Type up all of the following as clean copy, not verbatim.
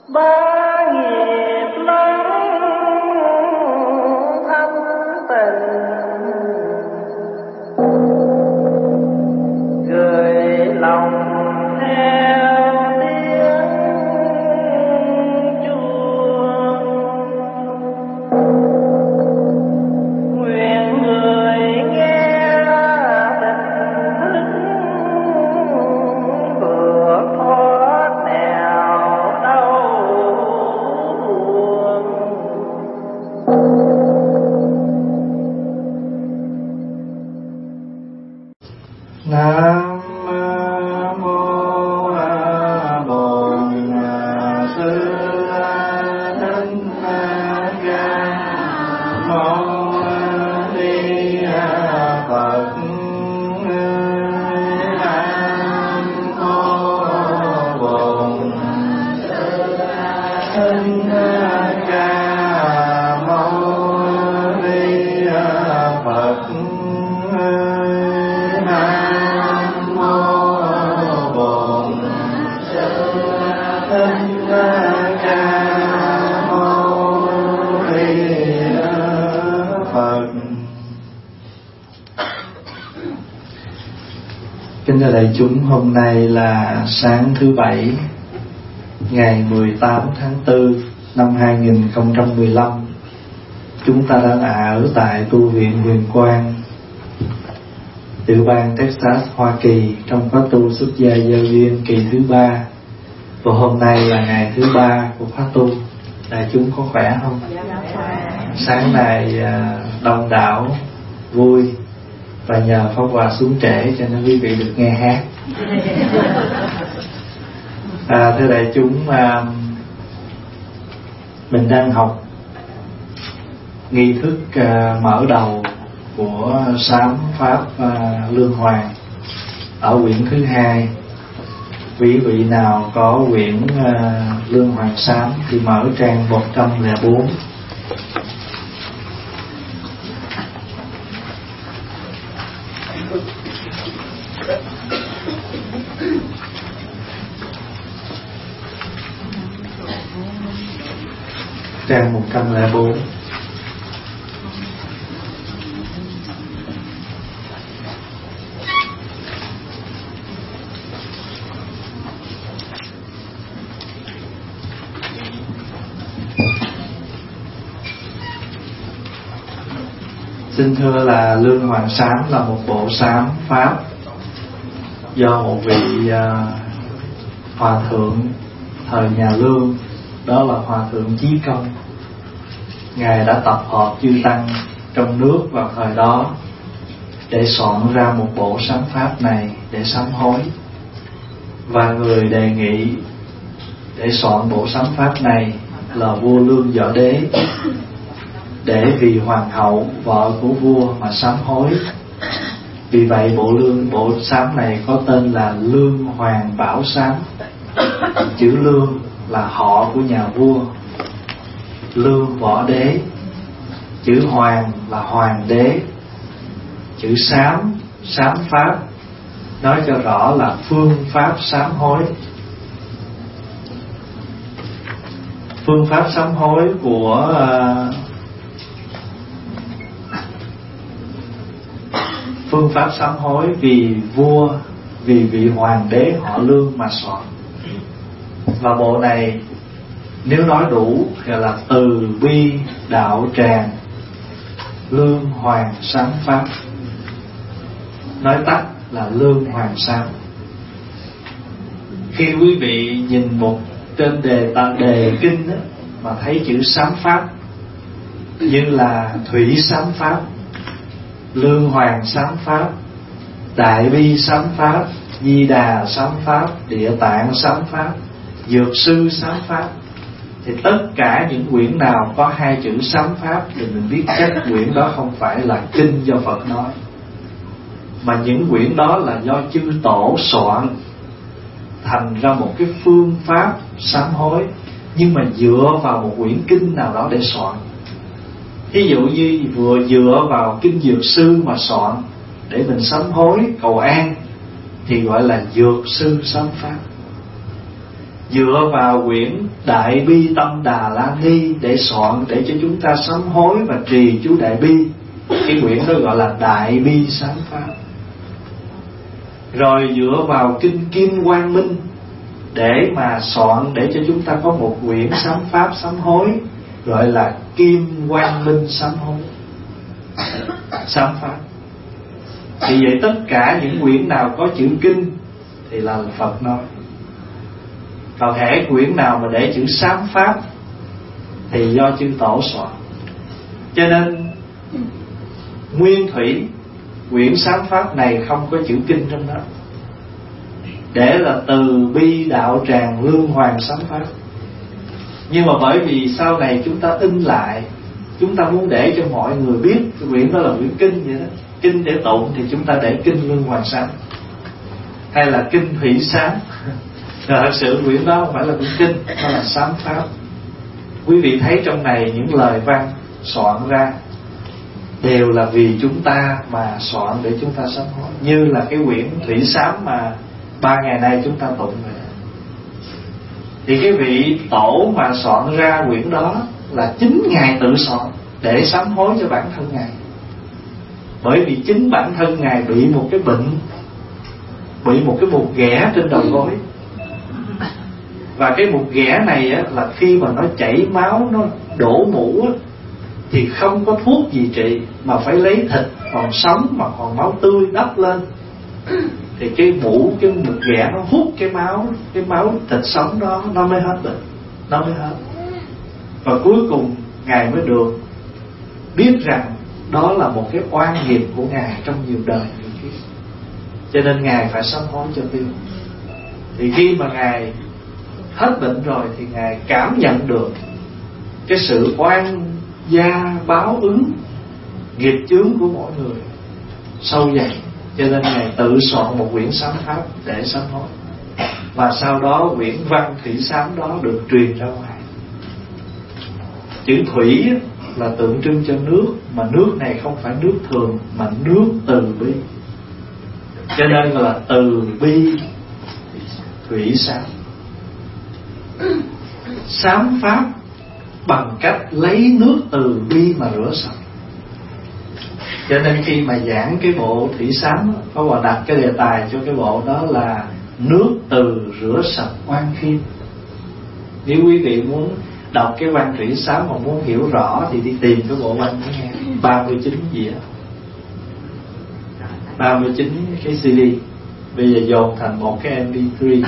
Kính thưa đại chúng, hôm nay là sáng thứ Bảy, ngày 18 tháng 4 năm 2015. Chúng ta đang ở tại tu viện Huyền Quang, tiểu bang Texas, Hoa Kỳ, trong khóa tu xuất gia giao duyên kỳ thứ 3. Và hôm nay là ngày thứ 3 của khóa tu. Đại chúng có khỏe không? Sáng nay đông đảo, vui. Và nhờ Pháp Hòa xuống trễ cho nên quý vị được nghe hát. Thưa đại chúng, mình đang học nghi thức mở đầu của sám pháp Lương Hoàng ở quyển thứ 2. Quý vị nào có quyển Lương Hoàng sám thì mở trang 104. Trang 104. Xin thưa là Lương Hoàng sám là một bộ sám pháp do một vị hòa thượng thời nhà Lương, đó là Hòa thượng Chí Công. Ngài đã tập hợp chư tăng trong nước vào thời đó để soạn ra một bộ sám pháp này để sám hối. Và người đề nghị để soạn bộ sám pháp này là vua Lương Võ Đế, để vì hoàng hậu vợ của vua mà sám hối. Vì vậy bộ sám này có tên là Lương Hoàng Bảo Sám. Chữ Lương là họ của nhà vua, Lương Võ Đế. Chữ Hoàng là Hoàng Đế. Chữ Sám, sám pháp, nói cho rõ là phương pháp sám hối. Phương pháp sám hối của phương pháp sám hối vì vua, vì vị hoàng đế họ Lương mà soạn. Và bộ này nếu nói đủ thì là Từ Bi Đạo Tràng Lương Hoàng Sám Pháp, nói tắt là Lương Hoàng Sám. Khi quý vị nhìn một trên đề kinh đó, mà thấy chữ sám pháp như là Thủy Sám Pháp, Lương Hoàng Sám Pháp, Đại Bi Sám Pháp, Di Đà Sám Pháp, Địa Tạng Sám Pháp, Dược Sư Sám Pháp, thì tất cả những quyển nào có hai chữ sám pháp thì mình biết chắc quyển đó không phải là kinh do Phật nói, mà những quyển đó là do chư tổ soạn thành ra một cái phương pháp sám hối, nhưng mà dựa vào một quyển kinh nào đó để soạn. Ví dụ như vừa dựa vào kinh Dược Sư mà soạn để mình sám hối cầu an thì gọi là Dược Sư Sám Pháp. dựa vào quyển Đại Bi Tâm Đà La Ni để soạn để cho chúng ta sám hối và trì chú Đại Bi. Cái quyển đó gọi là Đại Bi Sám Pháp. Rồi dựa vào kinh Kim Quang Minh để mà soạn để cho chúng ta có một quyển sám pháp sám hối gọi là Kim Quang Minh Sám Hối Sám Pháp. Thì vậy tất cả những quyển nào có chữ kinh thì là Phật nói. Còn hễ quyển nào mà để chữ sám pháp thì do chư tổ soạn. Cho nên nguyên thủy quyển sám pháp này không có chữ kinh trong đó, để là từ bi đạo tràng lương hoàng sám pháp. Nhưng mà bởi vì sau này chúng ta in lại, chúng ta muốn để cho mọi người biết cái quyển đó là quyển kinh vậy đó. Kinh để tụng thì chúng ta để kinh lương hoàng sám hay là kinh thủy sám. Thật sự quyển đó không phải là quyển kinh, nó là sám pháp. Quý vị thấy trong này những lời văn soạn ra đều là vì chúng ta mà soạn để chúng ta sám hối. Như là cái quyển thủy sám mà 3 ngày nay chúng ta tụng vậy. Thì cái vị tổ mà soạn ra quyển đó là chính Ngài tự soạn để sám hối cho bản thân Ngài. Bởi vì chính bản thân Ngài bị một cái bệnh, bị một cái mụn ghẻ trên đầu gối. Và cái mụn ghẻ này á, là khi mà nó chảy máu, nó đổ mũ á, thì không có thuốc gì trị, mà phải lấy thịt còn sống mà còn máu tươi đắp lên. Thì cái mũ, cái mụn ghẻ nó hút cái máu thịt sống đó, nó mới hết bệnh, nó mới hết. Và cuối cùng Ngài mới được biết rằng đó là một cái oan nghiệp của Ngài trong nhiều đời nhiều kiếp, cho nên Ngài phải sám hối cho tiêu. Thì khi mà Ngài hết bệnh rồi thì Ngài cảm nhận được cái sự oan gia báo ứng nghiệp chướng của mỗi người sâu dày, cho nên Ngài tự soạn một quyển sám pháp để sám hối. Và sau đó quyển văn thủy sám đó được truyền ra ngoài. Chữ thủy là tượng trưng cho nước, mà nước này không phải nước thường mà nước từ bi, cho nên là từ bi thủy sám. Sám pháp bằng cách lấy nước từ bi mà rửa sạch. Cho nên khi mà giảng cái bộ thủy sám, có họ đặt cái đề tài cho cái bộ đó là nước từ rửa sạch oan khiên. Nếu quý vị muốn đọc cái văn thủy sám mà muốn hiểu rõ thì đi tìm cái bộ văn đó nghe, 39 gì đó, 39 cái CD, bây giờ dồn thành một cái MP3.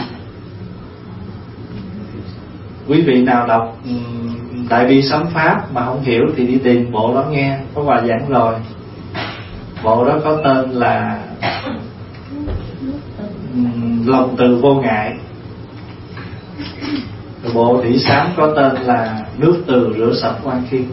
Quý vị nào đọc Đại Bi Sám Pháp mà không hiểu thì đi tìm bộ đó nghe, có bài giảng rồi. Bộ đó có tên là Lòng Từ Vô Ngại. Bộ thủy sám có tên là Nước Từ Rửa Sạch Oan Khiên.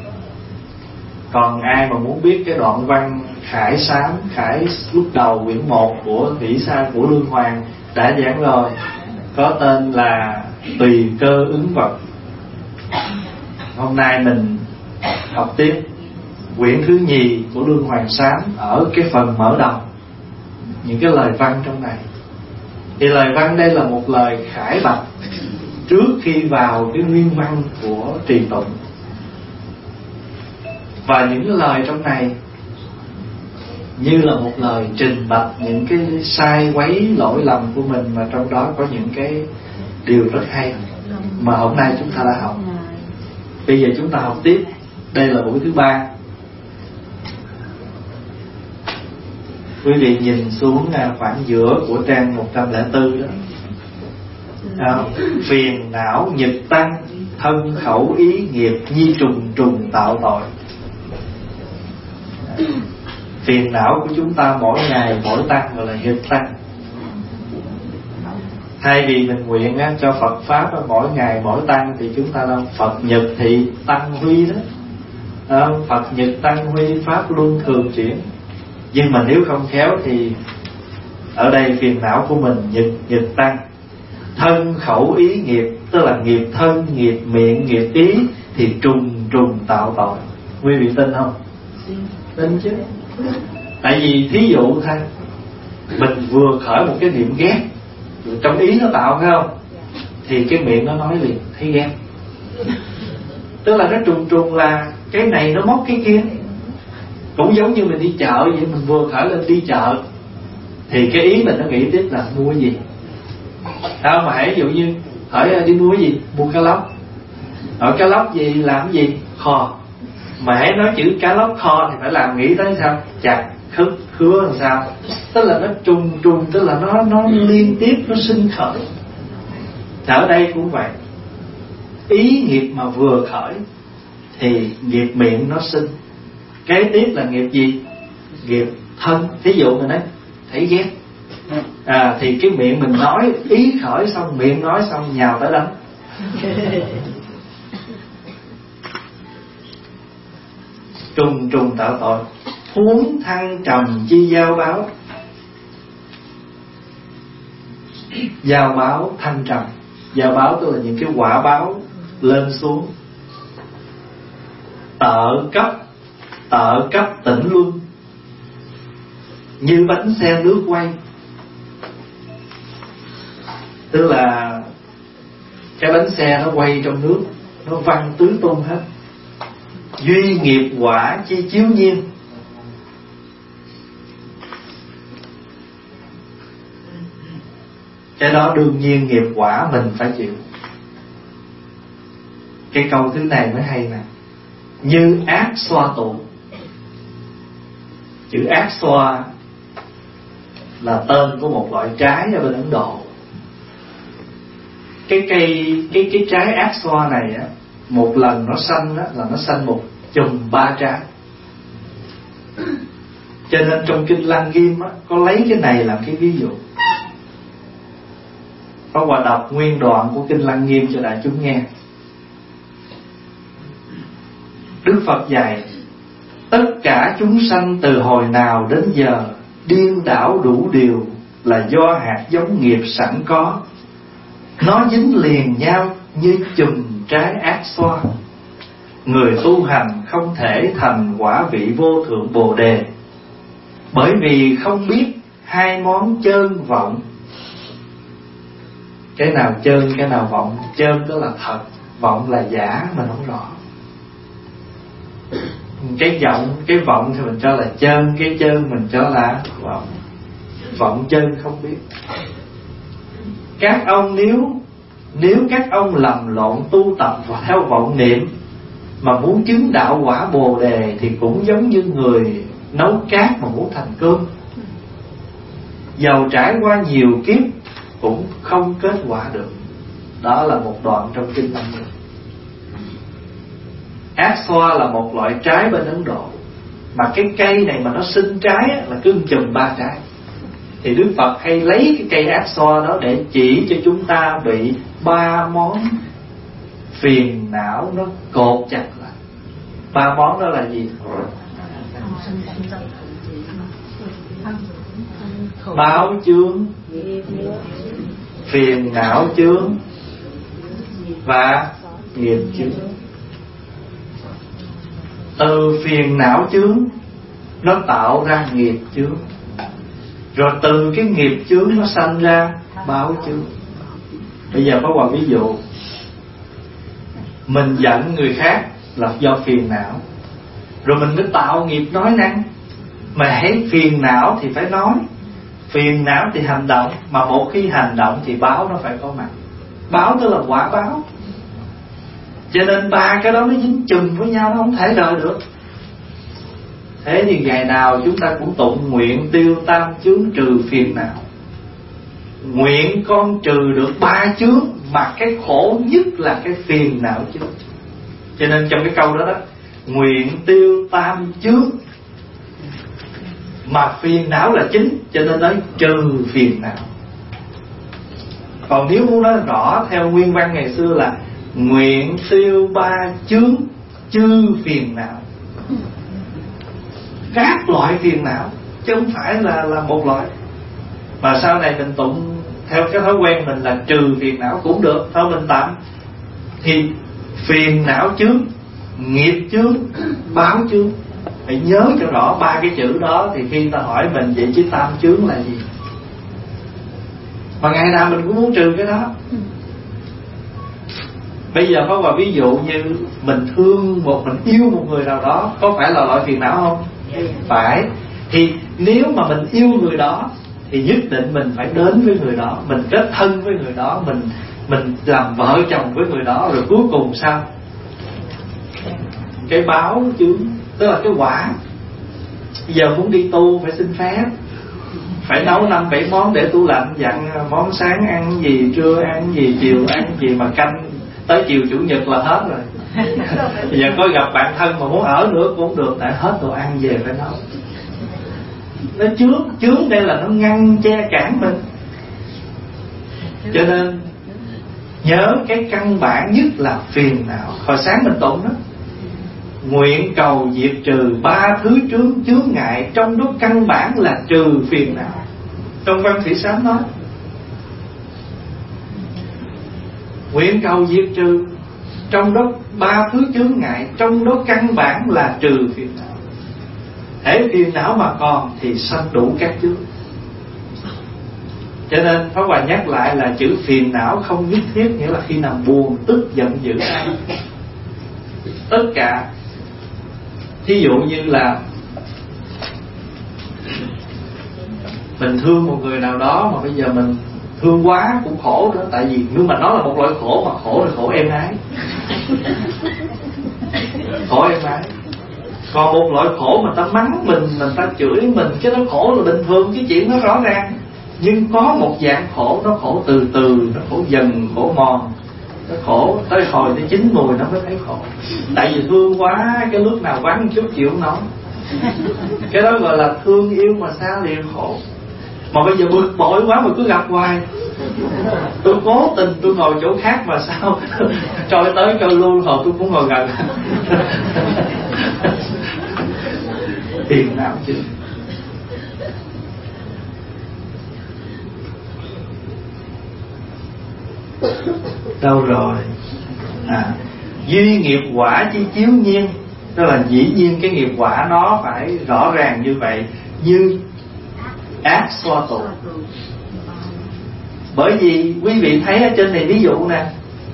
Còn ai mà muốn biết cái đoạn văn khải sám, khải lúc đầu quyển 1 của thủy sám của Lương Hoàng đã giảng rồi, có tên là Tùy Cơ Ứng Vật. Hôm nay mình học tiếp quyển thứ nhì của Lương Hoàng sám ở cái phần mở đầu, những cái lời văn trong này. Thì lời văn đây là một lời khải bạch trước khi vào cái nguyên văn của trì tụng. Và những cái lời trong này như là một lời trình bạch những cái sai quấy lỗi lầm của mình, mà trong đó có những cái điều rất hay mà hôm nay chúng ta đã học. Bây giờ chúng ta học tiếp. Đây là buổi thứ 3. Quý vị nhìn xuống khoảng giữa của trang 104 đó. Phiền não nhật tăng, thân khẩu ý nghiệp nhi trùng trùng tạo tội. Phiền não của chúng ta mỗi ngày mỗi tăng gọi là nhật tăng. Thay vì mình nguyện cho Phật Pháp mỗi ngày mỗi tăng thì chúng ta là Phật nhật thị tăng huy đó. Phật nhật tăng huy Pháp luân thường chuyển. Nhưng mà nếu không khéo thì ở đây phiền não của mình nhật tăng. Thân khẩu ý nghiệp, tức là nghiệp thân, nghiệp miệng, nghiệp ý thì trùng trùng tạo tội. Quý vị tin không? Tin chứ. Tại vì thí dụ thôi, mình vừa khởi một cái niệm ghét, trong ý nó tạo phải không? thì cái miệng nó nói liền thấy ghét. Tức là nó trùng là cái này nó móc cái kia. Cũng giống như mình đi chợ vậy, mình vừa khởi lên đi chợ thì cái ý mình nó nghĩ tiếp là mua cái gì. Sao mà hãy dụ như hỏi đi mua cái gì, mua cá lóc. Hỏi cá lóc gì làm cái gì, kho. Mà hãy nói chữ cá lóc kho thì phải làm nghĩ tới sao, chặt khứa làm sao. Tức là nó trùng, tức là nó liên tiếp, nó sinh khởi. Ở đây cũng vậy, ý nghiệp mà vừa khởi thì nghiệp miệng nó sinh. Kế tiếp là nghiệp gì? Nghiệp thân. Thí dụ mình nói thấy ghét, thì cái miệng mình nói, ý khởi xong miệng nói xong nhào tới đánh. Trùng tạo tội, huống thăng trầm chi giao báo. Giao báo thăng trầm. Giao báo tức là những cái quả báo lên xuống. Tợ cấp tỉnh luân, như bánh xe nước quay. Tức là cái bánh xe nó quay trong nước, nó văng tứ tung hết. Duy nghiệp quả chi chiếu nhiên. Cái đó đương nhiên nghiệp quả mình phải chịu. Cái câu thứ này mới hay nè. Như ác xoa tụ. Chữ ác xoa là tên của một loại trái ở bên Ấn Độ. Cái trái ác xoa này á, một lần nó xanh á, là nó xanh một chùm 3 trái. Cho nên trong kinh Lăng Nghiêm á, có lấy cái này làm cái ví dụ. Có qua đọc nguyên đoạn của kinh Lăng Nghiêm cho đại chúng nghe. Đức Phật dạy: tất cả chúng sanh từ hồi nào đến giờ điên đảo đủ điều là do hạt giống nghiệp sẵn có. Nó dính liền nhau như chùm trái ác xoa. Người tu hành không thể thành quả vị vô thượng Bồ Đề, bởi vì không biết hai món chơn vọng. Cái nào chơn, cái nào vọng? Chơn đó là thật, vọng là giả, mình không rõ. Cái vọng thì mình cho là chơn, cái chơn mình cho là vọng. Vọng chơn không biết. Các ông nếu các ông lầm lộn tu tập và theo vọng niệm mà muốn chứng đạo quả Bồ Đề thì cũng giống như người nấu cát mà muốn thành cơm. Dầu trải qua nhiều kiếp cũng không kết quả được. Đó là một đoạn trong kinh Lăng Nghiêm. Ác xoa là một loại trái bên Ấn Độ, mà cái cây này mà nó sinh trái là cứ chùm 3 trái. Thì Đức Phật hay lấy cái cây ác xoa đó để chỉ cho chúng ta bị 3 món phiền não nó cột chặt lại. 3 món đó là gì? Báo chướng, phiền não chướng và nghiệp chướng. Từ phiền não chướng nó tạo ra nghiệp chướng, rồi từ cái nghiệp chướng nó sanh ra báo chướng. Bây giờ có một ví dụ. Mình giận người khác là do phiền não, rồi mình mới tạo nghiệp nói năng. Mà hãy phiền não thì phải nói, phiền não thì hành động. Mà một khi hành động thì báo nó phải có mặt. Báo tức là quả báo. Cho nên 3 cái đó nó dính chùm với nhau, nó không thể rời được. Thế thì ngày nào chúng ta cũng tụng nguyện tiêu tam chướng trừ phiền não. Nguyện con trừ được 3 chướng, mà cái khổ nhất là cái phiền não chướng. Cho nên trong cái câu đó đó, nguyện tiêu tam chướng, mà phiền não là chính, cho nên nói trừ phiền não. Còn nếu muốn nói rõ theo nguyên văn ngày xưa là nguyện tiêu 3 chướng chư phiền não. Các loại phiền não, chứ không phải là một loại. Mà sau này mình tụng theo cái thói quen mình là trừ phiền não cũng được, thôi mình tạm. Thì phiền não chướng, nghiệp chướng, báo chướng, phải nhớ cho rõ 3 cái chữ đó. Thì khi ta hỏi mình vậy chứ tam chướng là gì, mà ngày nào mình cũng muốn trừ cái đó. Bây giờ có vào ví dụ như mình thương mình yêu một người nào đó, có phải là loại phiền não không? Phải. Thì nếu mà mình yêu người đó thì nhất định mình phải đến với người đó, mình kết thân với người đó, mình làm vợ chồng với người đó, rồi cuối cùng sao? Cái báo chứ, tức là cái quả. Bây giờ muốn đi tu phải xin phép, phải nấu 5-7 món để tủ lạnh, dặn món sáng ăn gì, trưa ăn gì, chiều ăn gì, mà canh tới chiều chủ nhật là hết rồi. Bây giờ có gặp bạn thân mà muốn ở nữa cũng không được, tại hết đồ ăn về phải nấu. Nó chướng đây là nó ngăn che cản mình. Cho nên nhớ cái căn bản nhất là phiền não. Hồi sáng mình tụng đó, nguyện cầu diệt trừ 3 thứ chướng ngại, trong đó căn bản là trừ phiền não. Trong Văn Sĩ Sám nói nguyện cầu diệt trừ, trong đó 3 thứ chướng ngại, trong đó căn bản là trừ phiền não. Hễ phiền não mà còn thì sanh đủ các chướng. Cho nên Pháp Hòa nhắc lại là chữ phiền não không nhất thiết nghĩa là khi nào buồn, tức, giận dữ. Tất cả. Thí dụ như là mình thương một người nào đó mà bây giờ mình thương quá cũng khổ nữa. Tại vì nếu mà nó là một loại khổ, mà khổ là khổ êm ái, khổ êm ái. Còn một loại khổ mà ta mắng mình ta chửi mình, cái đó khổ là bình thường, cái chuyện nó rõ ràng. Nhưng có một dạng khổ, nó khổ từ từ, nó khổ dần, khổ mòn, nó khổ tới hồi tới 9 mùi nó mới thấy khổ. Tại vì thương quá, cái lúc nào vắng chút chịu không nổi. Cái đó gọi là thương yêu mà xa liền khổ. Mà bây giờ bực bội quá mà cứ gặp hoài, tôi cố tình tôi ngồi chỗ khác mà sao trôi tới trôi luôn, hồi tôi cũng ngồi gần. Phiền não chứ. Đâu rồi? Duy nghiệp quả chi chiếu nhiên. Tức là dĩ nhiên cái nghiệp quả nó phải rõ ràng như vậy, như ác xoa tụ. Bởi vì quý vị thấy ở trên này ví dụ nè,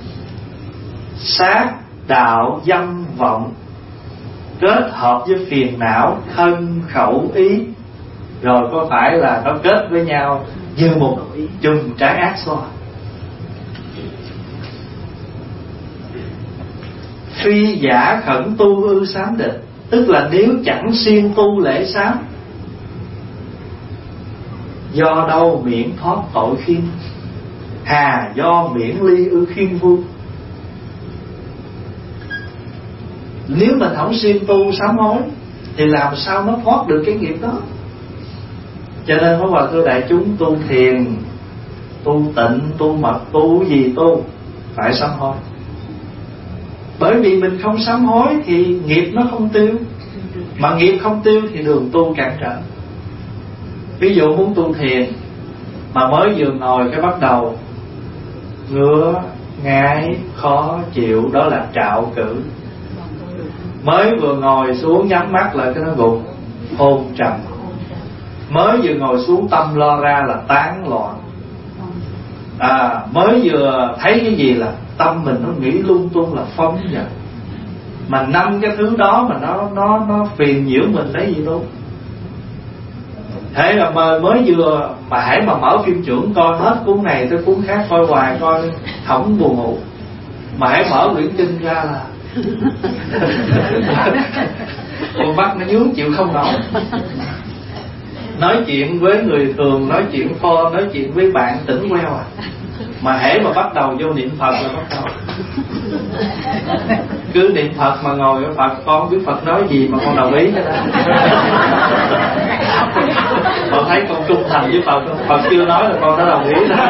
sát, đạo, dâm, vọng kết hợp với phiền não, thân, khẩu, ý, rồi có phải là nó kết với nhau như một chùm trái ác xoa. Phi giả khẩn tu ư sám định. Tức là nếu chẳng siêng tu lễ sám, do đâu miễn thoát tội khiên, hà do miễn ly ư khiên vu. Nếu mình không siêng tu sám hối thì làm sao nó thoát được cái nghiệp đó. Cho nên Pháp Hòa thưa đại chúng, tu thiền, tu tịnh, tu mật, tu gì tu phải sám hối. Bởi vì mình không sám hối thì nghiệp nó không tiêu, mà nghiệp không tiêu thì đường tu cản trở. Ví dụ muốn tu thiền mà mới vừa ngồi cái bắt đầu ngứa, ngái, khó chịu, đó là trạo cử. Mới vừa ngồi xuống nhắm mắt lại cái nó gục, hôn trầm. Mới vừa ngồi xuống tâm lo ra là tán loạn. Mới vừa thấy cái gì là tâm mình nó nghĩ lung tung, là phóng dật. Mà 5 cái thứ đó mà nó phiền nhiễu mình lấy gì đâu. Thế là mới vừa mà hãy mà mở phim trưởng coi hết cuốn này tới cuốn khác, coi hoài coi không buồn ngủ. Mà hãy mở quyển kinh ra là con mắt nó nhướng chịu không nổi. Nói chuyện với người thường, nói chuyện phone, nói chuyện với bạn tỉnh queo à. Mà hễ mà bắt đầu vô niệm Phật là bắt đầu cứ niệm Phật mà ngồi ở Phật, con không biết Phật nói gì mà con đồng ý cái đó. Con thấy con trung thành với Phật không? Phật chưa nói là con đã đồng ý đó.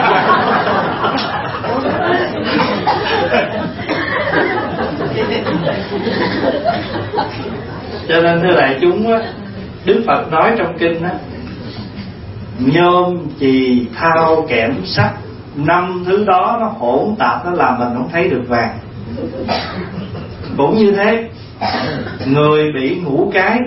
Cho nên thưa đại chúng á, Đức Phật nói trong kinh á, nhôm, chì, thao, kẽm, sắt, 5 thứ đó nó hỗn tạp, nó làm mình không thấy được vàng. Cũng như thế, người bị ngũ cái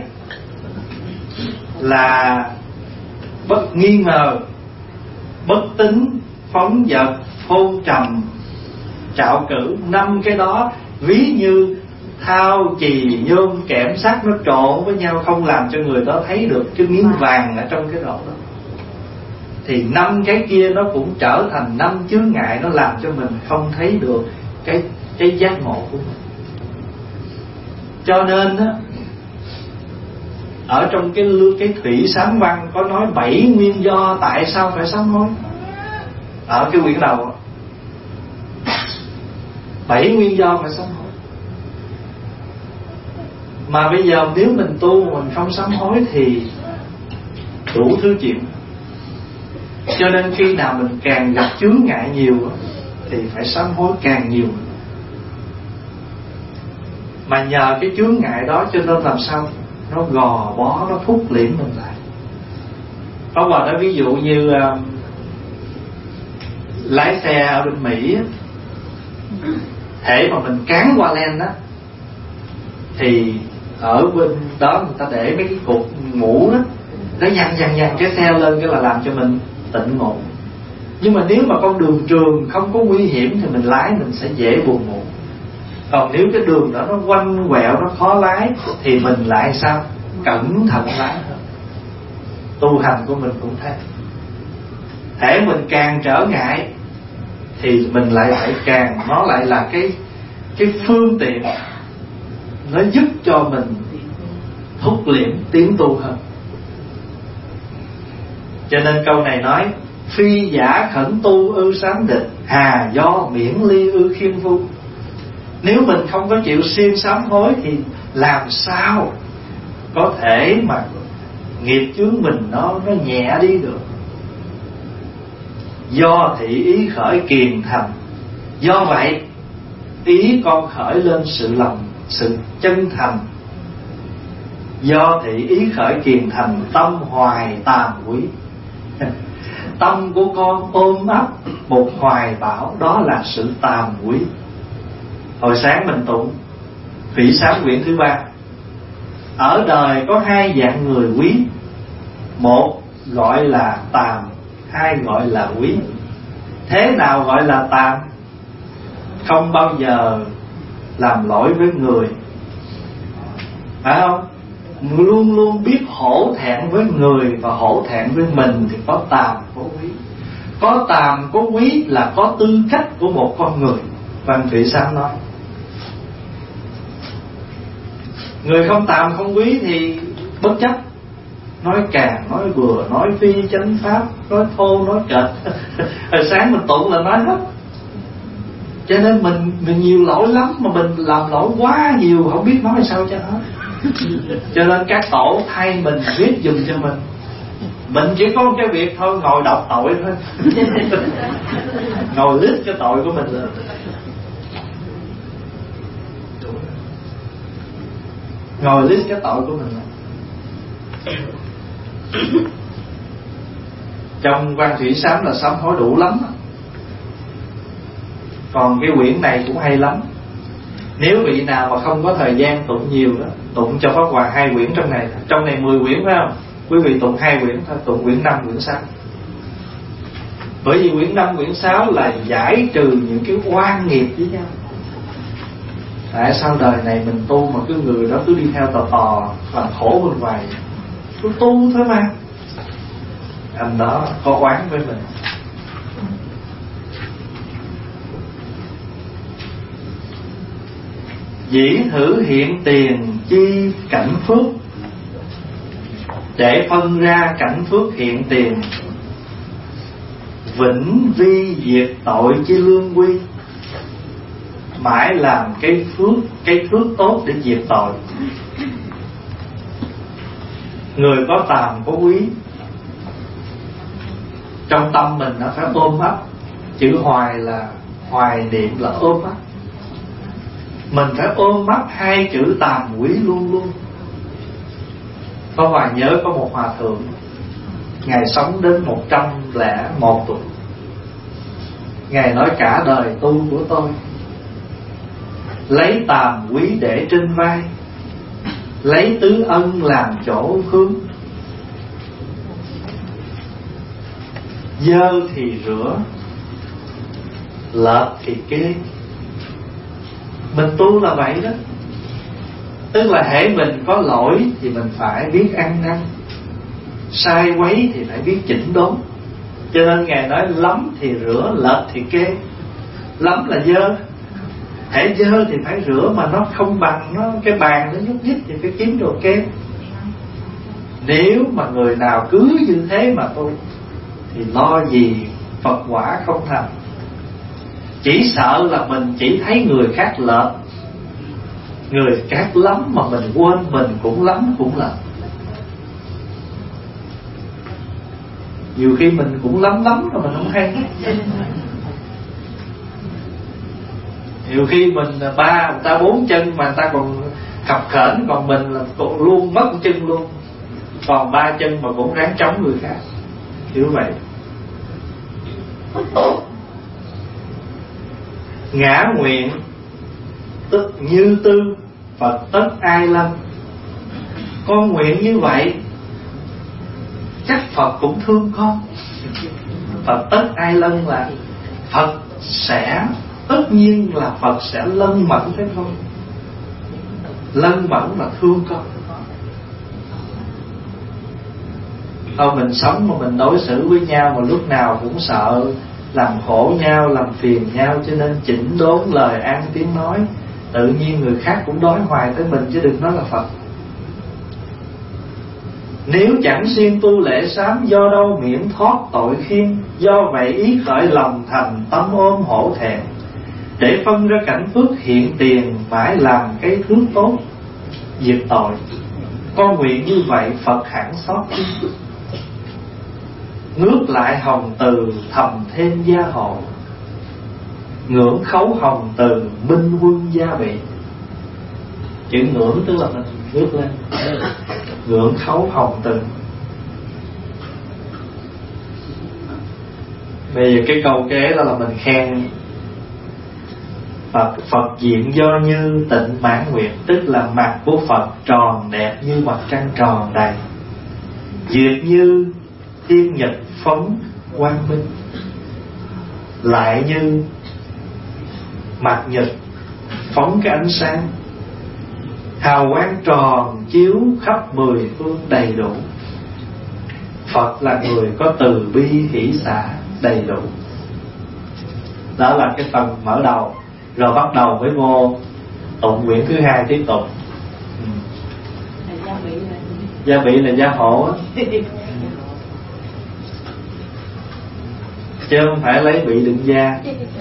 là bất nghi ngờ, bất tín, phóng dật, hôn trầm, trạo cử. 5 cái đó ví như thao chì nhôm kẽm sắt nó trộn với nhau, không làm cho người đó thấy được cái miếng vàng ở trong cái đồ đó. Thì 5 cái kia nó cũng trở thành 5 chướng ngại, nó làm cho mình không thấy được cái giác ngộ của mình. Cho nên á, ở trong cái Thủy Sám Văn có nói 7 nguyên do tại sao phải sám hối. Ở cái quyển đầu 7 nguyên do phải sám hối. Mà bây giờ nếu mình tu mình không sám hối thì đủ thứ chuyện. Cho nên khi nào mình càng gặp chướng ngại nhiều thì phải sám hối càng nhiều. Mà nhờ cái chướng ngại đó cho nên làm sao nó gò bó, nó thúc liễm mình lại. Có một cái ví dụ như lái xe ở bên Mỹ, thể mà mình cán qua len đó thì ở bên đó người ta để mấy cái cục ngủ đó, nó dằn cái xe lên, cái là làm cho mình tỉnh ngủ. Nhưng mà nếu mà con đường trường không có nguy hiểm thì mình lái mình sẽ dễ buồn ngủ. Còn nếu cái đường đó nó quanh quẹo, nó khó lái thì mình lại sao? Cẩn thận lái hơn. Tu hành của mình cũng thế. Thể mình càng trở ngại thì mình lại phải càng, nó lại là cái phương tiện nó giúp cho mình thúc liễm tiến tu hơn. Cho nên câu này nói: phi giả khẩn tu ư sám định, hà do miễn ly ư khiêm phu. Nếu mình không có chịu siêng sám hối thì làm sao có thể mà nghiệp chướng mình nó nhẹ đi được. Do thị ý khởi kiền thành, do vậy ý con khởi lên sự lòng, sự chân thành. Do thị ý khởi kiền thành, tâm hoài tàm quý. Tâm của con ôm ấp một hoài bão, đó là sự tàm quý. Hồi sáng mình tụng Thủy Sám quyển thứ 3. Ở đời có 2 dạng người quý. Một gọi là tàm, 2 gọi là quý. Thế nào gọi là tàm? Không bao giờ làm lỗi với người, phải không? Luôn luôn biết hổ thẹn với người và hổ thẹn với mình thì có tàm có quý. Có tàm có quý là có tư cách của một con người. Văn Thủy Sám nói. Người không tàm không quý thì bất chấp, nói càng, nói vừa, nói phi chánh pháp, nói thô, nói kệch. Hồi sáng mình tụng là nói hết. Cho nên mình nhiều lỗi lắm, mà mình làm lỗi quá nhiều, không biết nói sao cho hết. Cho nên các tổ thay mình viết dùm cho mình. Mình chỉ có cái việc thôi, ngồi đọc tội thôi. Ngồi list cái tội của mình lên. Ngồi list cái tội của mình lên. Trong Văn Thủy Sám là sám hối đủ lắm. Còn cái quyển này cũng hay lắm. Nếu vị nào mà không có thời gian tụng nhiều đó, tụng cho Pháp Hòa 2 quyển trong này. Trong này 10 quyển phải không? Quý vị tụng 2 quyển thôi, tụng quyển 5, quyển 6. Bởi vì quyển 5, quyển 6 là giải trừ những cái oan nghiệp với nhau. Tại sao đời này mình tu mà cái người đó cứ đi theo tò làm khổ bên ngoài? Tôi tu thôi mà. Anh đó có oán với mình. Dĩ thử hiện tiền chi cảnh phước, để phân ra cảnh phước hiện tiền. Vĩnh vi diệt tội chi lương quy, mãi làm cái phước tốt để diệt tội. Người có tàm có quý, trong tâm mình nó phải ôm ấp. Chữ hoài là hoài niệm, là ôm ấp. Mình phải ôm ấp 2 chữ tàm quý luôn luôn. Có Hòa nhớ có một hòa thượng, Ngài sống đến 101 tuổi. Ngài nói cả đời tu của tôi lấy tàm quý để trên vai, lấy tứ ân làm chỗ hướng. Dơ thì rửa, lợp thì kê, Mình tu là vậy đó. Tức là hễ mình có lỗi thì mình phải biết ăn năn, sai quấy thì phải biết chỉnh đốn. Cho nên Ngài nói lắm thì rửa, lệch thì kê. Lắm là dơ, hễ dơ thì phải rửa, mà nó không bằng nó, cái bàn nó nhúc nhích thì phải kiếm đồ kê. Nếu mà người nào cứ như thế mà tu thì lo gì Phật quả không thành. Chỉ sợ là mình chỉ thấy người khác lệch, người khác lắm mà mình quên mình cũng lắm cũng lệch. Nhiều khi mình cũng lắm rồi mình không hay. Nhiều khi mình người ta 4 chân mà người ta còn khập khểnh, còn mình là luôn mất chân luôn, còn 3 chân mà cũng ráng chống người khác, kiểu vậy. Ngã nguyện tức như tư, Phật tất ai lâm. Con nguyện như vậy chắc Phật cũng thương con. Phật tất ai lâm là Phật sẽ, tất nhiên là Phật sẽ lân mẫn với con. Lân mẫn là thương con. Thôi mình sống mà mình đối xử với nhau mà lúc nào cũng sợ làm khổ nhau, làm phiền nhau, cho nên chỉnh đốn lời ăn tiếng nói. Tự nhiên người khác cũng đói hoài tới mình, chứ đừng nói là Phật. Nếu chẳng siêng tu lễ sám, do đâu miễn thoát tội khiên. Do vậy ý khởi lòng thành, tâm ôm hổ thẹn, để phân ra cảnh phước hiện tiền, mãi làm cái phước tốt diệt tội. Con nguyện như vậy Phật hẳn xót chi. Ngước lại hồng từ thầm thêm gia hộ, ngưỡng khấu hồng từ minh quân gia bị. Chữ ngưỡng tức là mình ngước lên, ngưỡng khấu hồng từ. Bây giờ cái câu kế đó là mình khen Phật. Phật diện do như tịnh mãn nguyệt, tức là mặt của Phật tròn đẹp như mặt trăng tròn đầy, duyệt như thiên nhật phóng quang minh, lại như mặt nhật phóng cái ánh sáng, hào quang tròn chiếu khắp 10 phương đầy đủ. Phật là người có từ bi hỷ xả đầy đủ. Đó là cái phần mở đầu. Rồi bắt đầu mới vô tụng nguyện thứ hai tiếp tục. Gia bị là gia hộ á, chứ không phải lấy bị đựng gia.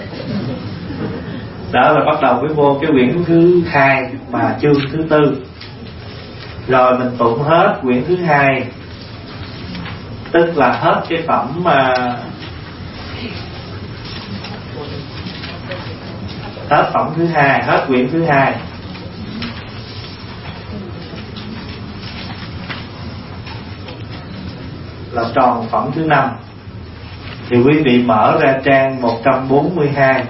Đó là bắt đầu mới vô cái quyển thứ hai mà chương thứ tư. Rồi mình tụng hết quyển thứ hai, tức là hết cái phẩm mà hết phẩm thứ hai, hết quyển thứ hai. Là tròn phẩm thứ 5. Thì quý vị mở ra trang 142.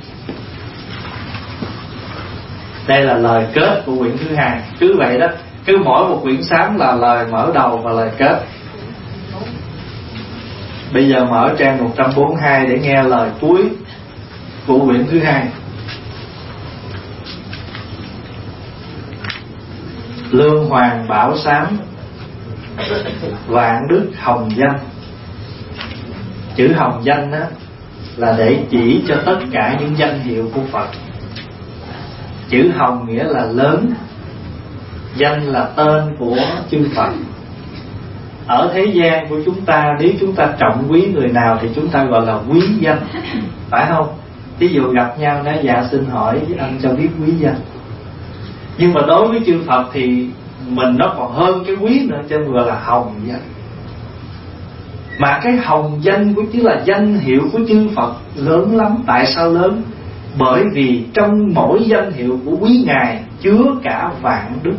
Đây là lời kết của quyển thứ hai. Cứ vậy đó, cứ mỗi một quyển sám là lời mở đầu và lời kết. Bây giờ mở trang 142 để nghe lời cuối của quyển thứ hai. Lương hoàng bảo sám, vạn đức hồng danh. Chữ hồng danh đó là để chỉ cho tất cả những danh hiệu của Phật. Chữ hồng nghĩa là lớn, danh là tên của chư Phật. Ở thế gian của chúng ta, nếu chúng ta trọng quý người nào thì chúng ta gọi là quý danh, phải không? Ví dụ gặp nhau nói dạ xin hỏi anh cho biết quý danh. Nhưng mà đối với chư Phật thì mình nó còn hơn cái quý nữa, cho nên gọi là hồng danh. Mà cái hồng danh của chứ là danh hiệu của chư Phật lớn lắm. Tại sao lớn? Bởi vì trong mỗi danh hiệu của quý Ngài chứa cả vạn đức.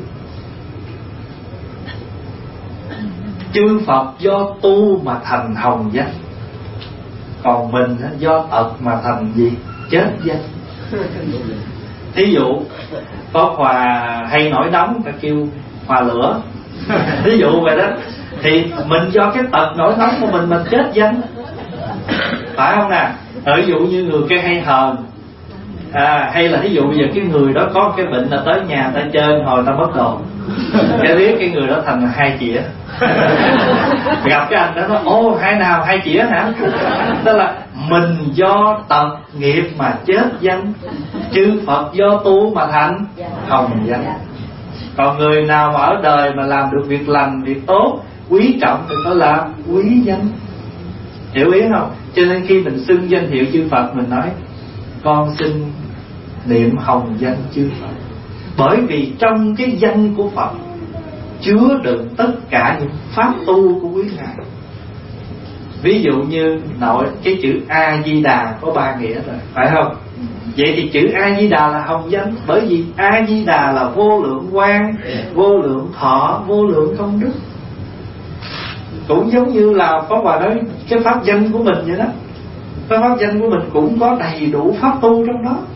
Chư Phật do tu mà thành hồng danh, còn mình do tật mà thành gì? Chết danh. Thí dụ có hòa hay nổi nóng ta kêu hòa lửa, ví dụ vậy đó. Thì mình do cái tật nổi nóng của mình chết danh, phải không nè? Ví dụ như người kia hay hờn, Hay là ví dụ bây giờ cái người đó có cái bệnh là tới nhà ta chơi hồi ta mất đồ, cái biết cái người đó thành 2 chĩa. Gặp cái anh đó nói ô hai nào 2 chĩa hả? Đó là mình do tật nghiệp mà chết danh, chư Phật do tu mà thành hồng danh. Còn người nào mà ở đời mà làm được việc lành, việc tốt, quý trọng thì có là quý danh. Hiểu ý không? Cho nên khi mình xưng danh hiệu chư Phật, mình nói con xin niệm hồng danh chư Phật. Bởi vì trong cái danh của Phật chứa đựng tất cả những pháp tu của quý ngài. Ví dụ như nội cái chữ A Di Đà có 3 nghĩa rồi, phải không? Vậy thì chữ A Di Đà là hồng danh, bởi vì A Di Đà là vô lượng quang, vô lượng thọ, vô lượng công đức. Cũng giống như là có bà nói cái pháp danh của mình vậy đó. Cái pháp danh của mình cũng có đầy đủ pháp tu trong đó,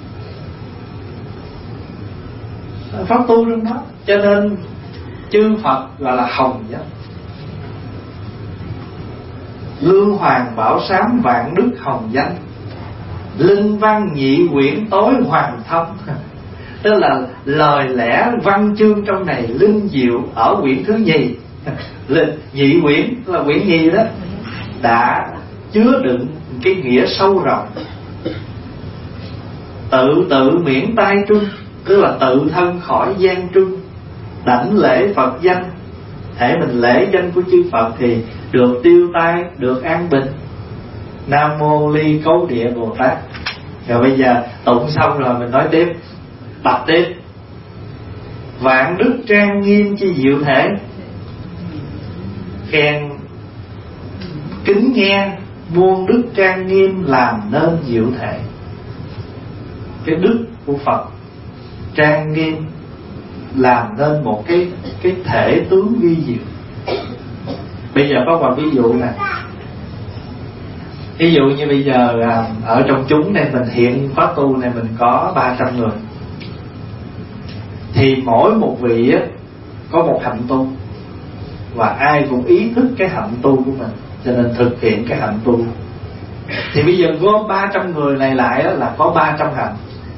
pháp tu trong đó. Cho nên chư Phật gọi là hồng danh. Lương hoàng bảo sám vạn đức hồng danh, linh văn nhị quyển tối hoàng thông. Tức là lời lẽ văn chương trong này linh diệu ở quyển thứ nhì. Nhị quyển là quyển nhì đó đã chứa đựng cái nghĩa sâu rộng. Tự miễn tai trung, tức là tự thân khỏi gian trung, đảnh lễ Phật danh. Hễ mình lễ danh của chư Phật thì được tiêu tai, được an bình. Nam mô Ly Cấu Địa Bồ Tát. Rồi bây giờ tụng xong rồi mình nói tiếp, đọc tiếp. Vạn đức trang nghiêm chi diệu thể, khen kính nghe muôn đức trang nghiêm làm nên diệu thể. Cái đức của Phật trang nghiêm làm nên một cái thể tướng vi diệu. Bây giờ có một ví dụ nè. Ví dụ như bây giờ ở trong chúng này mình hiện khóa tu này mình có 300 người, thì mỗi một vị á, có một hạnh tu, và ai cũng ý thức cái hạnh tu của mình, cho nên thực hiện cái hạnh tu. Thì bây giờ gom 300 người này lại á, là có 300 hạnh.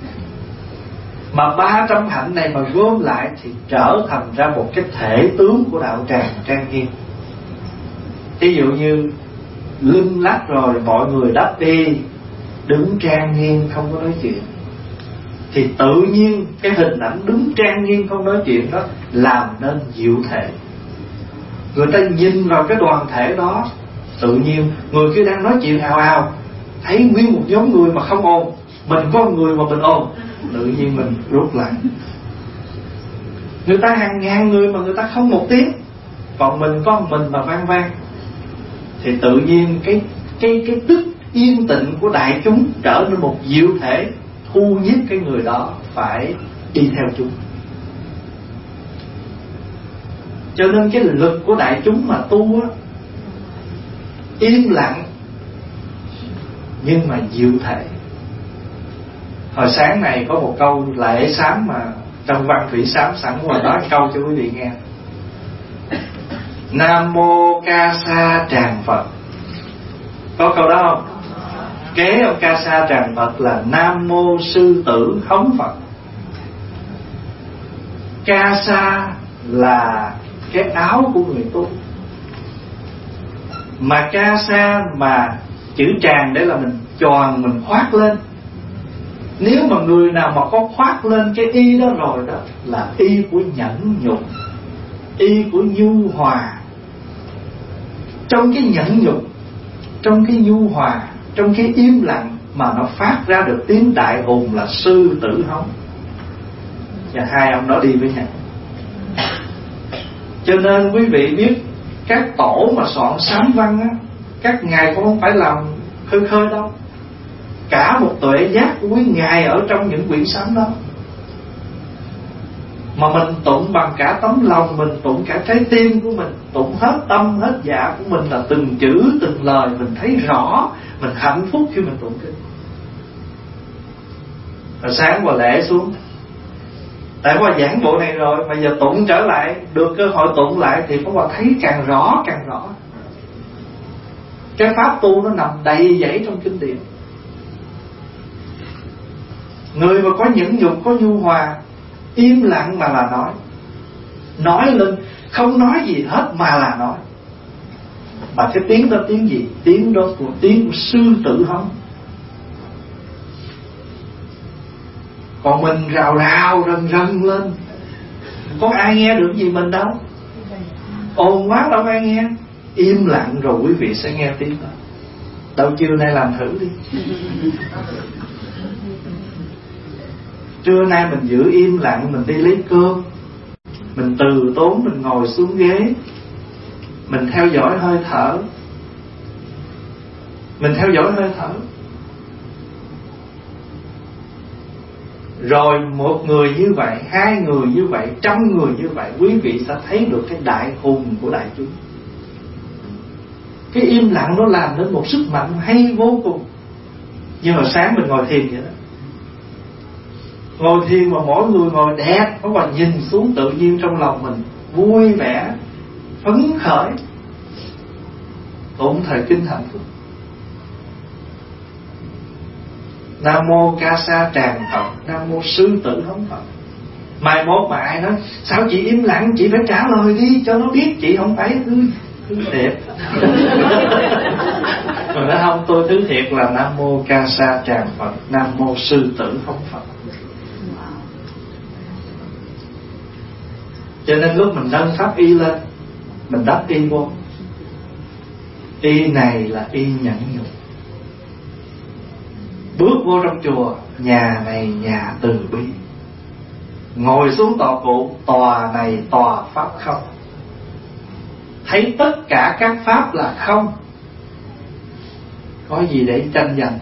Mà 300 hạnh này mà gom lại thì trở thành ra một cái thể tướng của đạo tràng trang nghiêm. Ví dụ như lưng lắc rồi mọi người đắp đi, đứng trang nghiêm không có nói chuyện, thì tự nhiên cái hình ảnh đứng trang nghiêm không nói chuyện đó làm nên diệu thể. Người ta nhìn vào cái đoàn thể đó, tự nhiên người kia đang nói chuyện ào ào, thấy nguyên một nhóm người mà không ồn, mình có người mà mình ồn, tự nhiên mình rút lại. Người ta hàng ngàn người mà người ta không một tiếng, còn mình có mình mà vang vang, thì tự nhiên cái tức yên tĩnh của đại chúng trở nên một diệu thể, thu nhiếp cái người đó phải đi theo chúng. Cho nên cái lực của đại chúng mà tu á, yên lặng nhưng mà diệu thể. Hồi sáng này có một câu lễ sám mà trong văn thủy sám sẵn qua nói câu cho quý vị nghe. Nam mô Ca Sa Tràng Phật. Có câu đó không? Kế ông Ca Sa Tràng Phật là Nam mô Sư Tử Hống Phật. Ca Sa là cái áo của người tu, mà Ca Sa mà chữ tràng để là mình choàng, mình khoác lên. Nếu mà người nào mà có khoác lên cái y đó rồi đó là y của nhẫn nhục, y của nhu hòa. Trong cái nhẫn nhục, trong cái nhu hòa, trong cái im lặng mà nó phát ra được tiếng đại hùng là Sư Tử Hống. Và hai ông đó đi với nhau. Cho nên quý vị biết các tổ mà soạn sám văn á, các ngài cũng không phải làm khơi khơi đâu. Cả một tuệ giác của quý ngài ở trong những quyển sám đó. Mà mình tụng bằng cả tấm lòng mình, tụng cả trái tim của mình, tụng hết tâm hết dạ của mình, là từng chữ từng lời mình thấy rõ, mình hạnh phúc khi mình tụng kinh. Rồi sáng qua lễ xuống, tại qua giảng bộ này rồi, mà giờ tụng trở lại, được cơ hội tụng lại thì có qua thấy càng rõ càng rõ. Cái pháp tu nó nằm đầy dẫy trong kinh điển. Người mà có nhẫn nhục, có nhu hòa, im lặng mà là nói lên, không nói gì hết mà là nói. Mà cái tiếng đó tiếng gì? Tiếng đó của tiếng của sư tử hống. Còn mình rào rào rần rần lên, có ai nghe được gì mình đâu, ồn quá đâu ai nghe. Im lặng rồi quý vị sẽ nghe tiếng đó. Đâu trưa nay làm thử đi. Trưa nay mình giữ im lặng, mình đi lấy cơm, mình từ tốn, mình ngồi xuống ghế, mình theo dõi hơi thở. Mình theo dõi hơi thở. Rồi một người như vậy, hai người như vậy, trăm người như vậy, quý vị sẽ thấy được cái đại hùng của đại chúng. Cái im lặng nó làm nên một sức mạnh hay vô cùng. Nhưng mà sáng mình ngồi thiền vậy đó, ngồi thiền mà mỗi người ngồi đẹp, có mà nhìn xuống tự nhiên trong lòng mình vui vẻ, phấn khởi, tụng thời kinh hạnh phúc. Nam mô Ca Sa Tràng Phật, Nam mô Sư Tử Hống Phật. Mai mốt mà ai nói sao chị im lặng, chị phải trả lời đi cho nó biết chị không phải thứ thiệt. Mà nói không, tôi thứ thiệt là Nam mô Ca Sa Tràng Phật, Nam mô Sư Tử Hống Phật. Cho nên lúc mình nâng pháp y lên, mình đắp y vô. Y này là y nhẫn nhục. Bước vô trong chùa, nhà này nhà từ bi. Ngồi xuống tọa cụ, tòa này tòa pháp không. Thấy tất cả các pháp là không, có gì để tranh giành.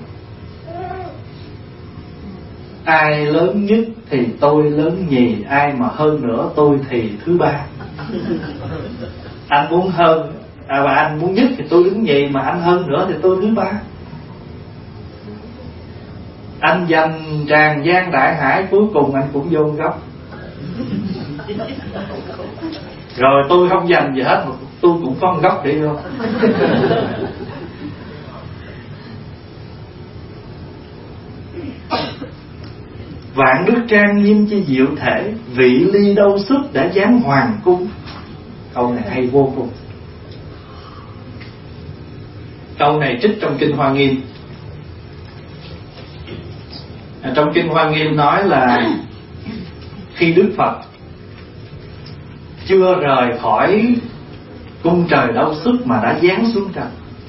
Ai lớn nhất thì tôi lớn nhì, ai mà hơn nữa tôi thì thứ ba. Anh muốn hơn, mà anh muốn nhất thì tôi đứng nhì, mà anh hơn nữa thì tôi thứ ba. Anh dành tràn gian đại hải, cuối cùng anh cũng vô góc. Rồi tôi không dành gì hết, mà tôi cũng có một góc để vô. Vạn đức trang nghiêm chi diệu thể, vị ly đâu xuất đã giáng hoàng cung. Câu này hay vô cùng. Câu này trích trong Kinh Hoa Nghiêm. Trong Kinh Hoa Nghiêm nói là khi Đức Phật chưa rời khỏi cung trời đâu xuất mà đã giáng xuống trần,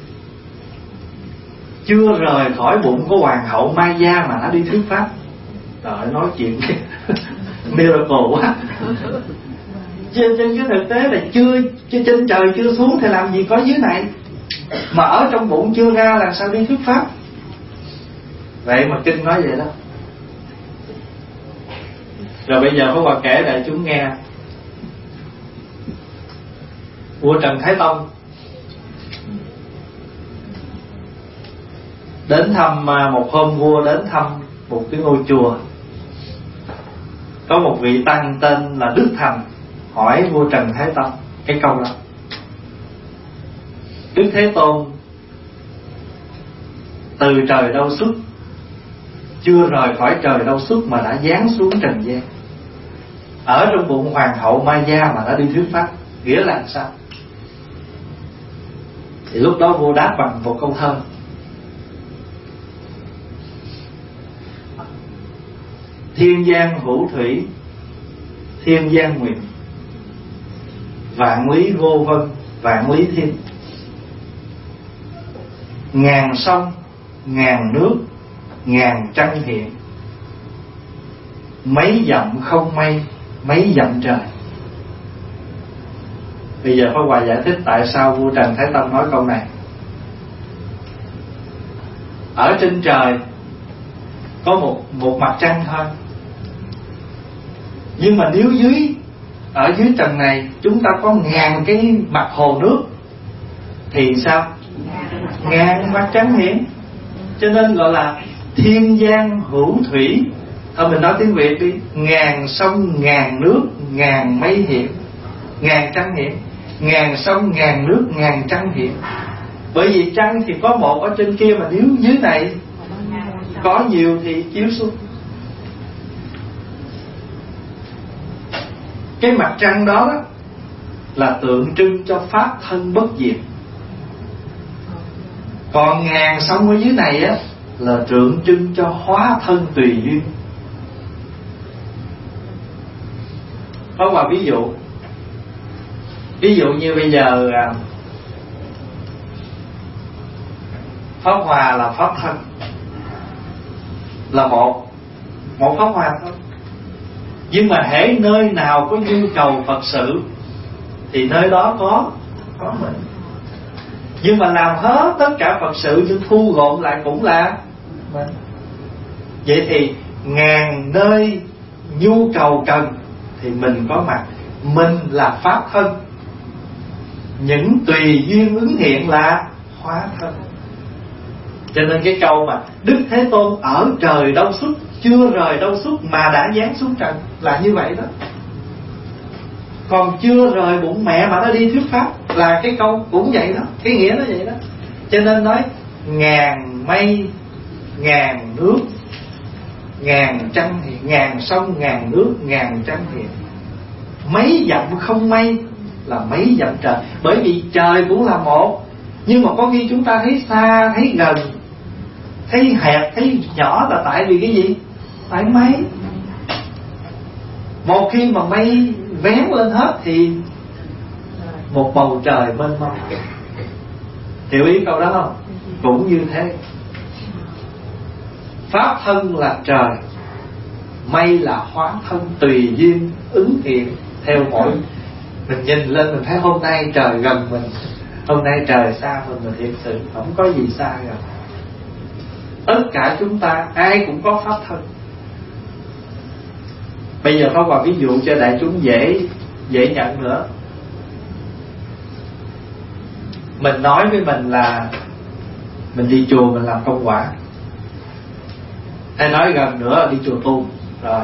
chưa rời khỏi bụng của hoàng hậu Maya mà đã đi thuyết pháp. Trời, nói chuyện miracle quá. Trên cái thực tế là chưa trên trời chưa xuống thì làm gì có dưới này, mà ở trong bụng chưa ra làm sao đi thuyết pháp. Vậy mà kinh nói vậy đó. Rồi bây giờ Pháp Hòa kể lại chúng nghe. Vua Trần Thái Tông đến thăm, một hôm vua đến thăm một cái ngôi chùa. Có một vị tăng tên là Đức Thành hỏi vua Trần Thái Tông cái câu đó: Đức Thế Tôn từ trời đâu xuất, chưa rời khỏi trời đâu xuất mà đã giáng xuống trần gian, ở trong bụng hoàng hậu Maya mà đã đi thuyết pháp, nghĩa là sao? Thì lúc đó vua đáp bằng một câu thơ: Thiên giang hữu thủy, thiên giang nguyện, vạn lý vô vân, vạn lý thiên. Ngàn sông, ngàn nước, ngàn trăng hiện, mấy dặm không mây, mấy dặm trời. Bây giờ Pháp Hòa giải thích tại sao vua Trần Thái Tông nói câu này. Ở trên trời có một mặt trăng thôi, nhưng mà nếu ở dưới trần này chúng ta có ngàn cái mặt hồ nước thì sao? Ngàn mặt trăng hiện. Cho nên gọi là thiên giang hữu thủy. Thôi mình nói tiếng Việt đi: ngàn sông, ngàn nước, ngàn mây hiện, ngàn trăng hiện. Ngàn sông, ngàn nước, ngàn trăng hiện. Bởi vì trăng thì có một ở trên kia, mà nếu dưới này có nhiều thì chiếu xuống. Cái mặt trăng đó là tượng trưng cho pháp thân bất diệt. Còn ngàn sông ở dưới này á là tượng trưng cho hóa thân tùy duyên. Có một ví dụ. Ví dụ như bây giờ Pháp Hòa là pháp thân, là một Pháp Hòa thôi. Nhưng mà hễ nơi nào có nhu cầu Phật sự thì nơi đó có mình. Nhưng mà làm hết tất cả Phật sự nhưng thu gọn lại cũng là mình. Vậy thì ngàn nơi nhu cầu cần thì mình có mặt. Mình là pháp thân, những tùy duyên ứng hiện là hóa thân. Cho nên cái câu mà Đức Thế Tôn ở trời đâu xuất, chưa rời đâu xuất mà đã giáng xuống trần là như vậy đó. Còn chưa rời bụng mẹ mà đã đi thuyết pháp là cái câu cũng vậy đó, cái nghĩa nó vậy đó. Cho nên nói ngàn mây, ngàn nước, ngàn trăng hiện, ngàn sông, ngàn nước, ngàn trăng hiện. Mấy dặm không mây là mấy dặm trời. Bởi vì trời cũng là một, nhưng mà có khi chúng ta thấy xa, thấy gần, thấy hẹp, thấy nhỏ là tại vì cái gì? Tại mây. Một khi mà mây vén lên hết thì một bầu trời mênh mông. Hiểu ý câu đó không? Cũng như thế. Pháp thân là trời, mây là hóa thân tùy duyên ứng hiện theo mỗi. Mình nhìn lên mình thấy hôm nay trời gần mình, hôm nay trời xa mình thiệt sự không có gì xa gần. Tất cả chúng ta ai cũng có pháp thân. Bây giờ có vào ví dụ cho đại chúng dễ nhận nữa. Mình nói với mình là mình đi chùa mình làm công quả. Hay nói gần nữa là đi chùa tu. Rồi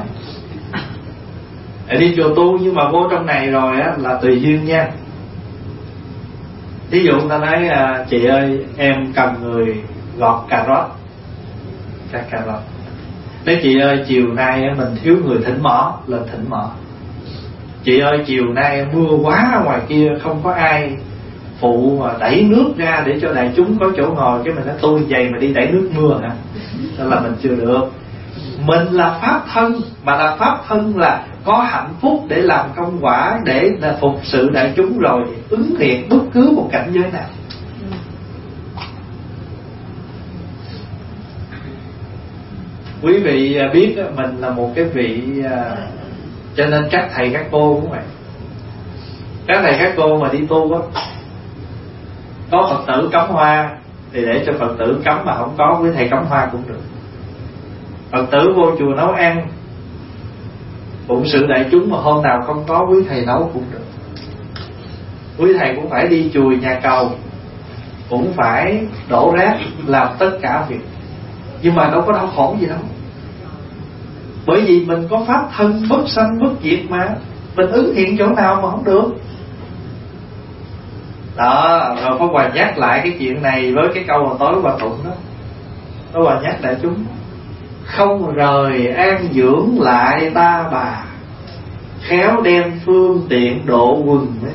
đi chùa tu nhưng mà vô trong này rồi á là tùy duyên nha. Ví dụ người ta nói chị ơi em cần người gọt cà rốt. Cà rốt. Nói chị ơi chiều nay mình thiếu người thỉnh mỏ, lên thỉnh mỏ. Chị ơi chiều nay mưa quá ngoài kia không có ai phụ mà đẩy nước ra để cho đại chúng có chỗ ngồi. Cái mình nói tôi vậy mà đi đẩy nước mưa hả? Đó là mình chưa được. Mình là pháp thân, mà là pháp thân là có hạnh phúc để làm công quả, để là phục sự đại chúng rồi ứng hiện bất cứ một cảnh giới nào. Quý vị biết mình là một cái vị, cho nên các thầy các cô cũng vậy. Các thầy các cô mà đi tu á, có Phật tử cắm hoa thì để cho Phật tử cắm, mà không có quý thầy cắm hoa cũng được. Phật tử vô chùa nấu ăn, phụng sự đại chúng mà hôm nào không có quý thầy nấu cũng được. Quý thầy cũng phải đi chùi nhà cầu, cũng phải đổ rác, làm tất cả việc. Nhưng mà đâu có đau khổ gì đâu. Bởi vì mình có pháp thân bất sanh bất diệt mà. Mình ứng hiện chỗ nào mà không được. Đó, rồi Pháp Hòa nhắc lại cái chuyện này với cái câu mà tối Hòa tụng đó. Pháp Hòa nhắc đại chúng: không rời an dưỡng lại ta bà, khéo đem phương tiện độ quần mê.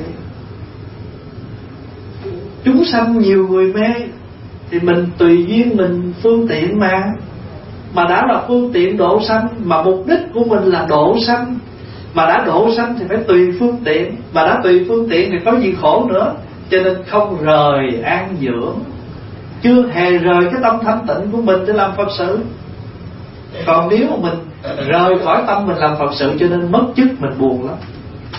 Chúng sanh nhiều người mê thì mình tùy duyên mình phương tiện mà đã là phương tiện độ sanh, mà mục đích của mình là độ sanh, mà đã độ sanh thì phải tùy phương tiện, mà đã tùy phương tiện thì có gì khổ nữa. Cho nên không rời an dưỡng, chưa hề rời cái tâm thanh tịnh của mình để làm Phật sự. Còn nếu mà mình rời khỏi tâm mình làm Phật sự, cho nên mất chức mình buồn lắm.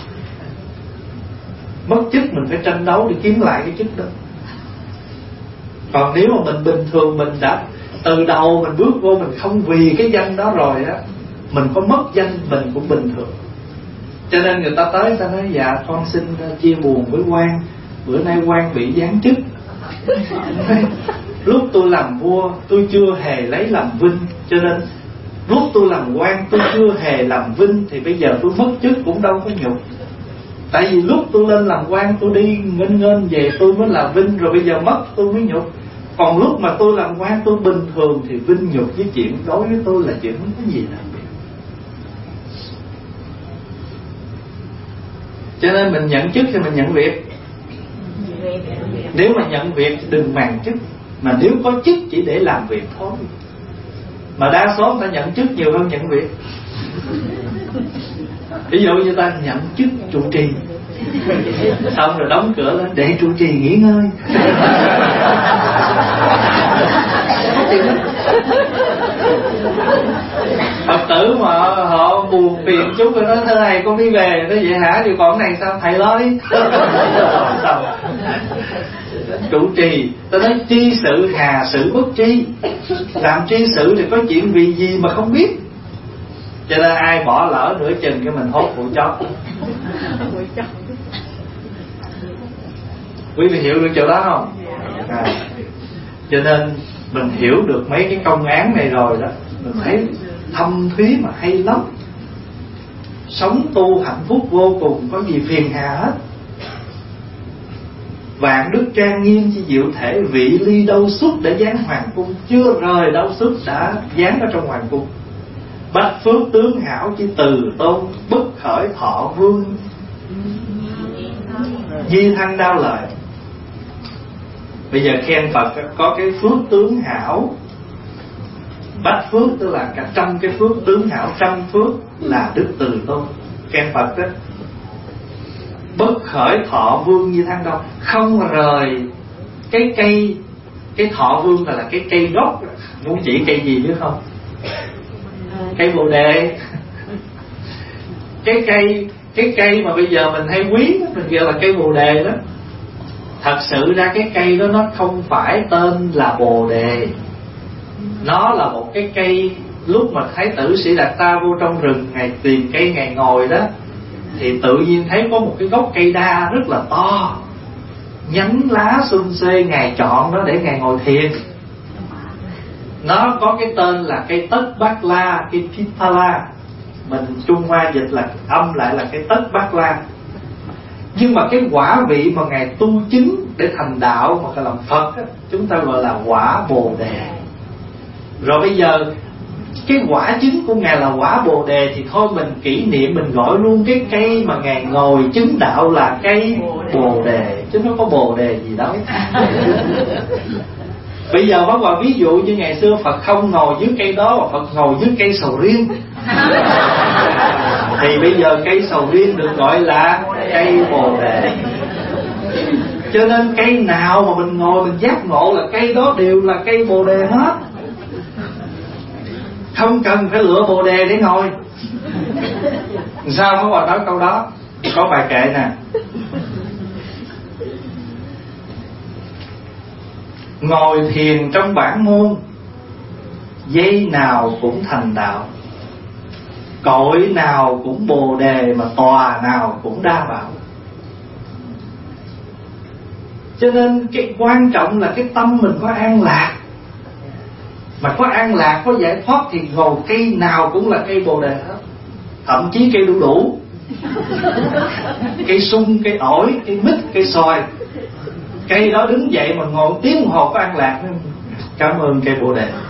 Mất chức mình phải tranh đấu để kiếm lại cái chức đó. Còn nếu mà mình bình thường, mình đã từ đầu mình bước vô mình không vì cái danh đó rồi á, mình có mất danh mình cũng bình thường. Cho nên người ta tới, người ta nói dạ con xin chia buồn với quan, bữa nay quan bị giáng chức. Lúc tôi làm vua tôi chưa hề lấy làm vinh, cho nên lúc tôi làm quan tôi chưa hề làm vinh, thì bây giờ tôi mất chức cũng đâu có nhục. Tại vì lúc tôi lên làm quan tôi đi nghênh về tôi mới là vinh, rồi bây giờ mất tôi mới nhục. Còn lúc mà tôi làm quan tôi bình thường thì vinh nhục với chuyện đối với tôi là chuyện không có gì đặc biệt. Cho nên mình nhận chức thì mình nhận việc. Nếu mà nhận việc thì đừng màng chức, mà nếu có chức chỉ để làm việc thôi. Mà đa số người ta nhận chức nhiều hơn nhận việc. Ví dụ như ta nhận chức trụ trì, xong rồi đóng cửa lên để trụ trì nghỉ ngơi. Phật tử mà họ buồn phiền chút rồi nói thưa thầy con đi về. Nói vậy hả? Thì còn cái này sao thầy lo đi. Xong trụ trì, ta nói tri sự hà sự bất tri. Làm tri sự thì có chuyện vì gì mà không biết. Cho nên ai bỏ lỡ nửa chừng cái mình hốt vụ chót. Quý vị hiểu được chỗ đó không? Cho nên mình hiểu được mấy cái công án này rồi đó, mình thấy thâm thúy mà hay lắm. Sống tu hạnh phúc vô cùng, có gì phiền hà hết. Vạn đức trang nghiêm chi diệu thể, vị ly đâu xuất để giáng hoàng cung. Chưa rời đâu xuất đã giáng ở trong hoàng cung. Bách phước tướng hảo chi từ tôn, bất khởi thọ vương di thăng đao lợi. Bây giờ khen Phật có cái phước tướng hảo. Bách phước tức là cả trăm cái phước, tướng hảo trăm phước là đức từ tôn. Khen Phật đó. Bất khởi thọ vương như thăng đâu, không rời cái cây. Cái thọ vương là cái cây gốc. Muốn chỉ cây gì biết không? Cây bồ đề. Cái cây mà bây giờ mình hay quý, mình gọi là cây bồ đề đó. Thật sự ra cái cây đó nó không phải tên là bồ đề. Nó là một cái cây. Lúc mà Thái tử Sĩ Đạt Ta vô trong rừng, Ngài tìm cây Ngài ngồi đó, thì tự nhiên thấy có một cái gốc cây đa rất là to, nhánh lá xum xuê. Ngài chọn nó để Ngài ngồi thiền. Nó có cái tên là cây tất bát la, cây Pithala. Mình Trung Hoa dịch là âm lại là cây tất bát la. Nhưng mà cái quả vị mà Ngài tu chứng để thành đạo mà làm Phật á, chúng ta gọi là quả bồ đề. Rồi bây giờ cái quả chứng của Ngài là quả bồ đề, thì thôi mình kỷ niệm, mình gọi luôn cái cây mà Ngài ngồi chứng đạo là cây bồ đề, chứ nó có bồ đề gì đâu. Bây giờ bác vào ví dụ như ngày xưa Phật không ngồi dưới cây đó, mà Phật ngồi dưới cây sầu riêng, thì bây giờ cây sầu riêng được gọi là cây bồ đề. Cho nên cây nào mà mình ngồi mình giác ngộ là cây đó đều là cây bồ đề hết. Không cần phải lựa bồ đề để ngồi. Sao Pháp Hòa nói câu đó? Có bài kệ nè: ngồi thiền trong bản môn, giây nào cũng thành đạo. Cội nào cũng bồ đề, mà tòa nào cũng đa bảo. Cho nên cái quan trọng là cái tâm mình có an lạc. Mà có an lạc, có giải thoát thì ngồi cây nào cũng là cây bồ đề hết. Thậm chí cây đu đủ, cây sung, cây ổi, cây mít, cây xoài, cây đó đứng dậy mà ngồi tiếng đồng hồ có an lạc. Cảm ơn cây bồ đề.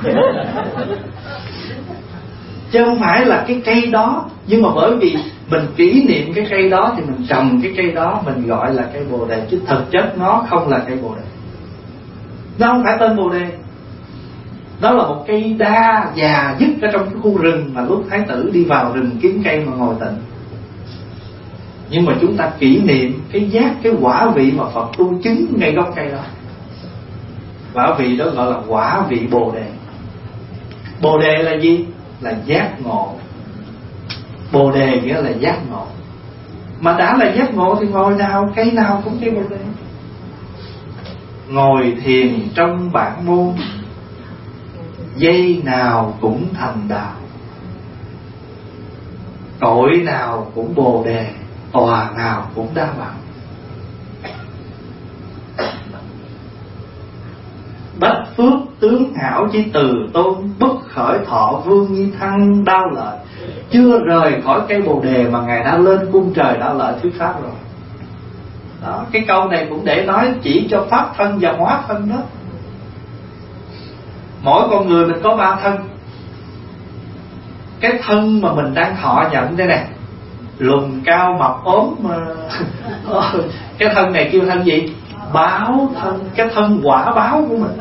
Chứ không phải là cái cây đó. Nhưng mà bởi vì mình kỷ niệm cái cây đó thì mình trồng cái cây đó, mình gọi là cây bồ đề. Chứ thực chất nó không là cây bồ đề. Nó không phải tên bồ đề. Đó là một cây đa già dứt ở trong cái khu rừng, mà lúc Thái tử đi vào rừng kiếm cây mà ngồi tịnh. Nhưng mà chúng ta kỷ niệm cái giác, cái quả vị mà Phật tu chứng ngay gốc cây đó. Quả vị đó gọi là quả vị bồ đề. Bồ đề là gì? Là giác ngộ. Bồ đề nghĩa là giác ngộ. Mà đã là giác ngộ thì ngồi nào, cây nào cũng cây bồ đề. Ngồi thiền trong bản môn, giây nào cũng thành đạo. Cội nào cũng bồ đề, tòa nào cũng đa bảo. Bách phước tướng hảo chi từ tôn, bất khởi thọ vương như thăng đao lợi. Chưa rời khỏi cây bồ đề mà Ngài đã lên cung trời đao lợi thuyết pháp rồi. Đó, cái câu này cũng để nói chỉ cho pháp thân và hóa thân đó. Mỗi con người mình có 3 thân. Cái thân mà mình đang thọ nhận đây nè, lùn cao mập ốm mà cái thân này kêu thân gì? Báo thân, cái thân quả báo của mình.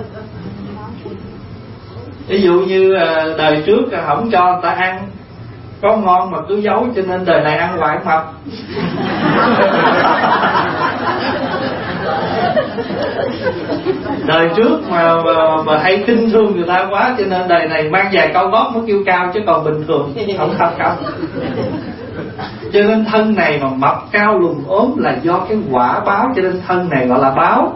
Ví dụ như đời trước không cho người ta ăn có ngon mà cứ giấu, cho nên đời này ăn hoài mập. Đời trước mà hay khinh thương người ta quá, cho nên đời này mang giày cao gót mới kêu cao, chứ còn bình thường không cao. Cho nên thân này mà mập cao lùn ốm là do cái quả báo, cho nên thân này gọi là báo.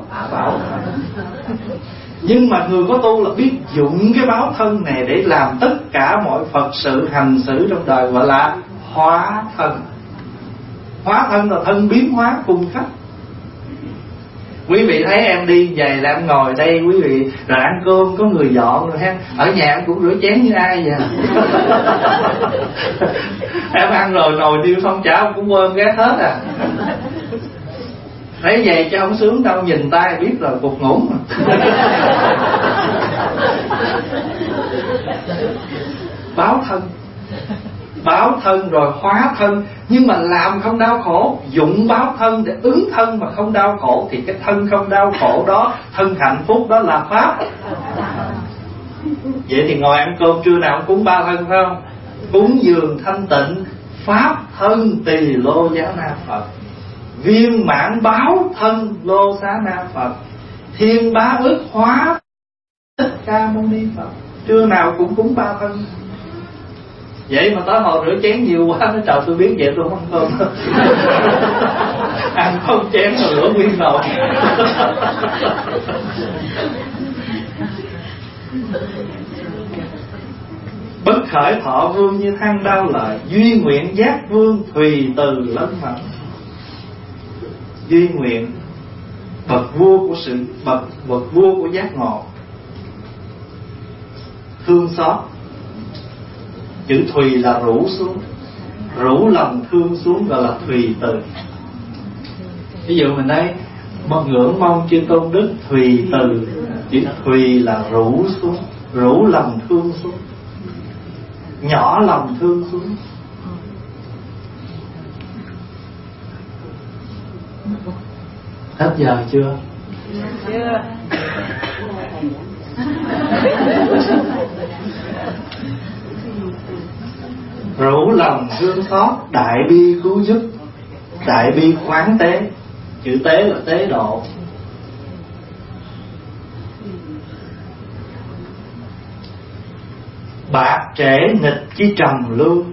Nhưng mà người có tu là biết dụng cái báo thân này để làm tất cả mọi Phật sự hành xử trong đời, gọi là hóa thân. Hóa thân là thân biến hóa cùng khách. Quý vị thấy em đi về là em ngồi đây, quý vị rồi ăn cơm có người dọn rồi ha, ở nhà em cũng rửa chén như ai vậy. Em ăn rồi nồi tiêu xong chả cũng quên ghét hết à. Thấy vậy chứ không sướng đâu, nhìn tay biết là cục ngủn. Báo thân rồi hóa thân. Nhưng mà làm không đau khổ, dụng báo thân để ứng thân mà không đau khổ, thì cái thân không đau khổ đó, thân hạnh phúc đó là pháp. Vậy thì ngồi ăn cơm trưa nào cũng cúng ba thân phải không? Cúng dường thanh tịnh pháp thân tỳ lô giá na Phật, viên mãn báo thân lô xá na Phật, thiên bá ức hóa Thích Ca Mâu Ni Phật. Trưa nào cũng cúng ba thân. Vậy mà tới hồi rửa chén nhiều quá, nói trời tôi biết vậy tôi không ăn cơm. Ăn không chén rồi rửa nguyên nồi. Bất khởi thọ vương như than đao lợi, duy nguyện giác vương thùy từ lớn mạnh. Duy nguyện bậc vua của bậc vua của giác ngộ, thương xót. Chữ thùy là rủ xuống, rủ lòng thương xuống gọi là thùy từ. Ví dụ mình đây ngưỡng mong chư tôn đức thùy từ, chữ thùy là rủ xuống, rủ lòng thương xuống, nhỏ lòng thương xuống. Hết giờ chưa? Chưa. Rủ lòng thương xót, đại bi cứu giúp, đại bi khoáng tế. Chữ tế là tế độ. Bạc trễ nghịch chi trầm lưu,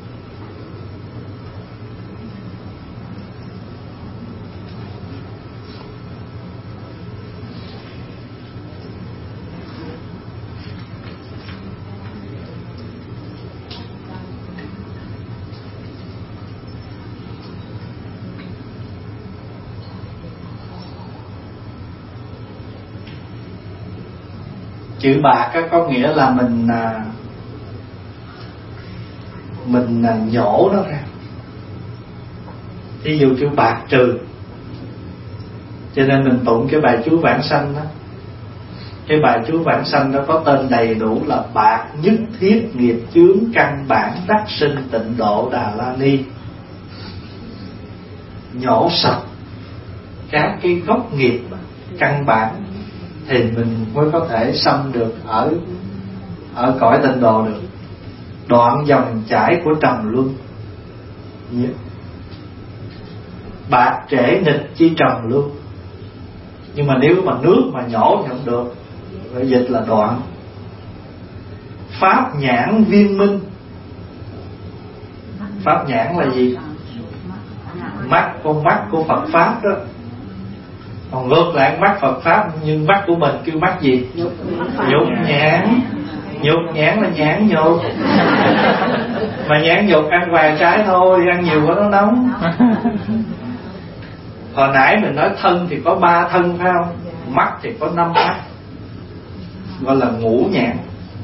chữ bạc có nghĩa là mình nhổ nó ra. Ví dụ chữ bạc trừ, cho nên mình tụng cái bài chú vãng sanh đó. Cái bài chú vãng sanh đó có tên đầy đủ là bạc nhất thiết nghiệp chướng căn bản đắc sinh tịnh độ Đà La Ni. Nhổ sạch các cái gốc nghiệp căn bản thì mình mới có thể sanh được ở cõi tịnh độ được, đoạn dòng chảy của trầm luân. Bạc trễ nghịch chi trầm luân. Nhưng mà nếu mà nước mà nhổ thì không được, phải dịch là đoạn. Pháp nhãn viên minh. Pháp nhãn là gì? Con mắt của Phật Pháp đó. Còn ngược lại mắt Phật Pháp, nhưng mắt của mình kêu mắt gì? Nhục nhãn. Nhục nhãn là nhãn nhục. Mà nhãn nhục ăn vài trái thôi, ăn nhiều quá nó nóng. Hồi nãy mình nói thân thì có 3 thân phải không? Mắt thì có 5 mắt, gọi là ngũ nhãn.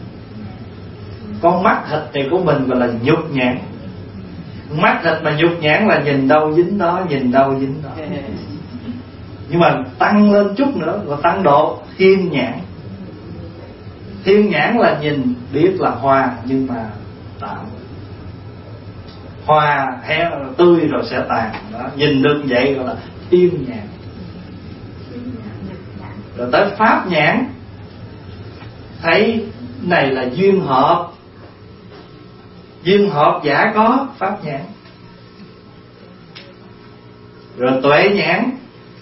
Con mắt thịt này của mình gọi là nhục nhãn. Mắt thịt mà nhục nhãn là nhìn đâu dính đó, nhìn đâu dính đó. Nhưng mà tăng lên chút nữa là tăng độ thiên nhãn. Thiên nhãn là nhìn biết là hoa, nhưng mà tạm. hoa héo tươi rồi sẽ tàn đó. Nhìn được vậy gọi là thiên nhãn. Rồi tới pháp nhãn, thấy này là duyên hợp. Duyên hợp giả có pháp nhãn. Rồi tuệ nhãn,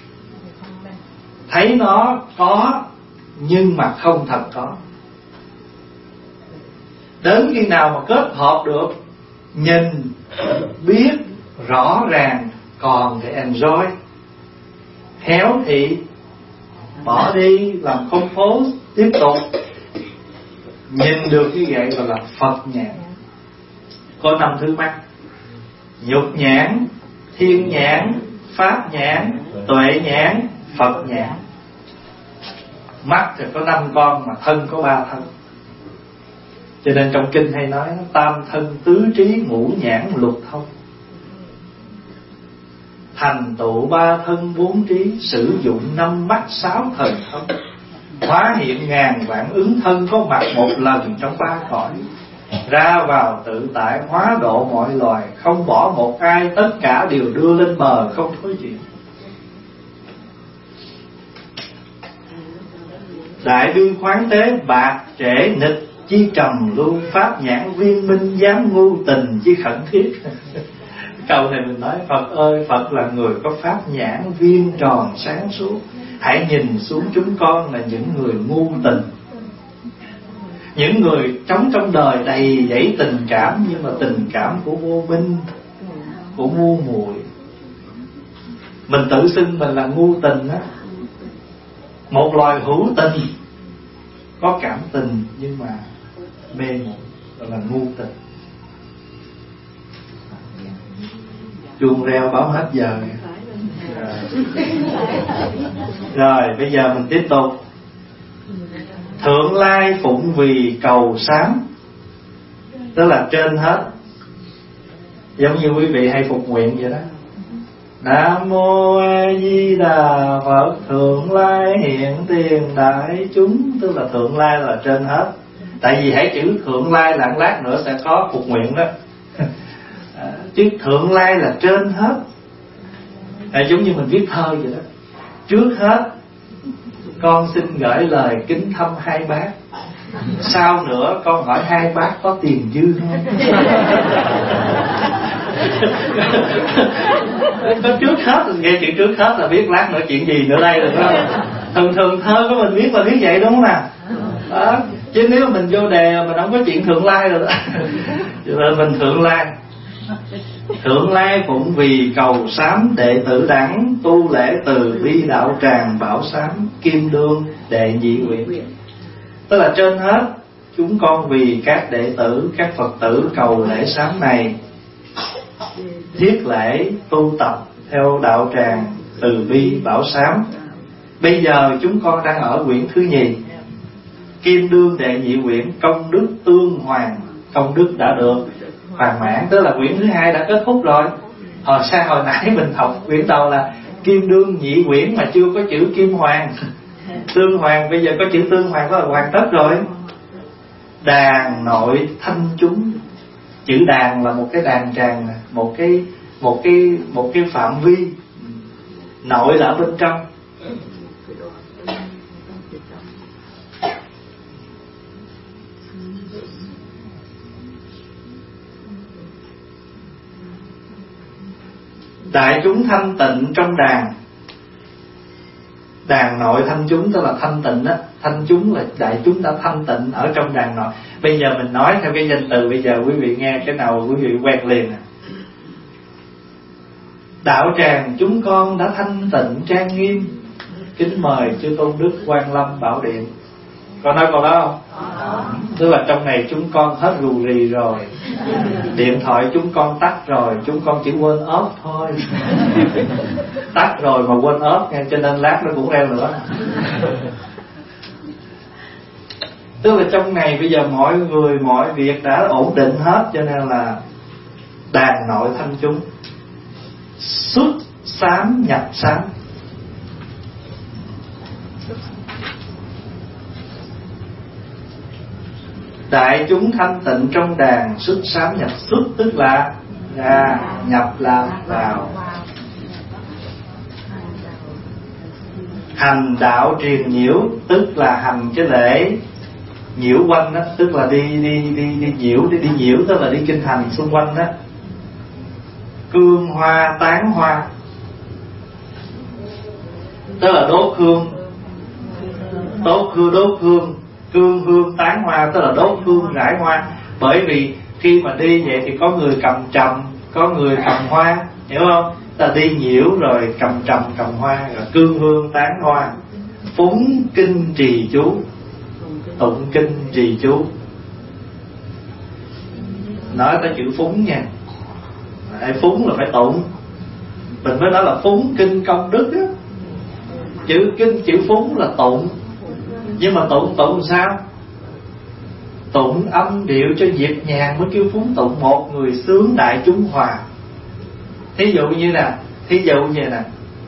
thấy nó có nhưng mà không thật có. Đến khi nào mà kết hợp được, nhìn, biết, rõ ràng, còn để enjoy. Héo thì bỏ đi, làm không phố, tiếp tục. Nhìn được như vậy gọi là Phật nhãn. Có 5 thứ mắt: nhục nhãn, thiên nhãn, pháp nhãn, tuệ nhãn, Phật nhãn. Mắt thì có 5 con mà thân có 3 thân. Cho nên trong kinh hay nói tam thân tứ trí ngũ nhãn lục thông. Thành tựu 3 thân 4 trí, sử dụng 5 mắt 6 thần thông. Hóa hiện ngàn vạn ứng thân, có mặt một lần trong 3 cõi. Ra vào tự tại, hóa độ mọi loài, không bỏ một ai, tất cả đều đưa lên bờ, không thối chuyện. Đại đương khoáng tế, bạc trễ nghịch chi trầm luôn. Pháp nhãn viên minh, dám ngu tình chi khẩn thiết. Câu này mình nói Phật ơi, Phật là người có pháp nhãn viên tròn sáng suốt. Hãy nhìn xuống chúng con là những người ngu tình, những người sống trong đời đầy dẫy tình cảm, nhưng mà tình cảm của vô minh, của ngu muội. Mình tự xưng mình là ngu tình á. Một loài hữu tình, có cảm tình nhưng mà mê muội, gọi là ngu tình. Chuông reo báo hết giờ. Rồi bây giờ mình tiếp tục. Thượng lai phụng vì cầu sám, tức là trên hết. Giống như quý vị hay phục nguyện vậy đó. Nam mô A Di Đà Phật, thượng lai hiện tiền đại chúng. Tức là thượng lai là trên hết. Tại vì hãy chữ thượng lai là lát nữa sẽ có phục nguyện đó. Chứ thượng lai là trên hết. Giống như mình viết thơ vậy đó. Trước hết con xin gửi lời kính thăm 2 bác. Sau nữa con hỏi 2 bác có tiền dư không? Có trước hết, nghe chữ trước hết là biết lát nữa chuyện gì nữa đây được không? Thường thơ của mình viết là viết vậy đúng không nào? Đó. Chứ nếu mà mình vô đề mình không có chuyện thượng lai rồi đó. Rồi mình thượng lai. Thượng lai phụng vì cầu sám, đệ tử đẳng tu lễ từ bi đạo tràng bảo sám, kim đương đệ nhị nguyện. Tức là trên hết chúng con vì các đệ tử, các Phật tử cầu lễ sám này, thiết lễ tu tập theo đạo tràng từ bi bảo sám. Bây giờ chúng con đang ở quyển thứ nhì, kim đương đệ nhị quyển, công đức tương hoàng. Công đức đã được hoàn mãn, tức là quyển thứ 2 đã kết thúc rồi. Hồi nãy mình học quyển đầu là kim đương nhị quyển mà chưa có chữ kim hoàng. Tương hoàng, bây giờ có chữ tương hoàng đó là hoàn tất rồi. Đàn nội thanh chúng. Chữ đàn là một cái đàn tràng, một cái phạm vi. Nội là ở bên trong. Đại chúng thanh tịnh trong đàn. Đàn nội thanh chúng tức là thanh tịnh đó. Thanh chúng là đại chúng đã thanh tịnh ở trong đàn nội. Bây giờ mình nói theo cái danh từ, bây giờ quý vị nghe cái nào quý vị quen liền. Đạo tràng chúng con đã thanh tịnh trang nghiêm, kính mời chư tôn đức Quan Lâm Bảo Điện. Con nói câu đó không? Tức là trong này chúng con hết rù rì rồi, điện thoại chúng con tắt rồi, chúng con chỉ quên ốp thôi. Tắt rồi mà quên ốp nghe, cho nên lát nó cũng reo nữa. Tức là trong này bây giờ mọi người mọi việc đã ổn định hết, cho nên là đàn nội thanh chúng xuất sám nhập sám. Đại chúng thanh tịnh trong đàn xuất sám nhập. Xuất tức là ra, nhập là vào. Hành đạo triền nhiễu, tức là hành cái lễ nhiễu quanh đó, tức là đi nhiễu, tức là đi kinh hành xung quanh đó. Cương hoa tán hoa, tức là đốt hương, cương hương tán hoa, tức là đốt hương rải hoa. Bởi vì khi mà đi vậy thì có người cầm trầm, có người cầm hoa, hiểu không? Ta đi nhiễu rồi cầm trầm cầm hoa, rồi cương hương tán hoa. Phúng kinh trì chú, tụng kinh trì chú. Nói tới chữ phúng nha, phúng là phải tụng. Mình mới nói là phúng kinh công đức á. Chữ phúng là tụng. Nhưng mà tụng sao? Tụng âm điệu cho nhịp nhàng mới kêu phúng tụng. Một người sướng đại chúng hòa. Thí dụ như nè,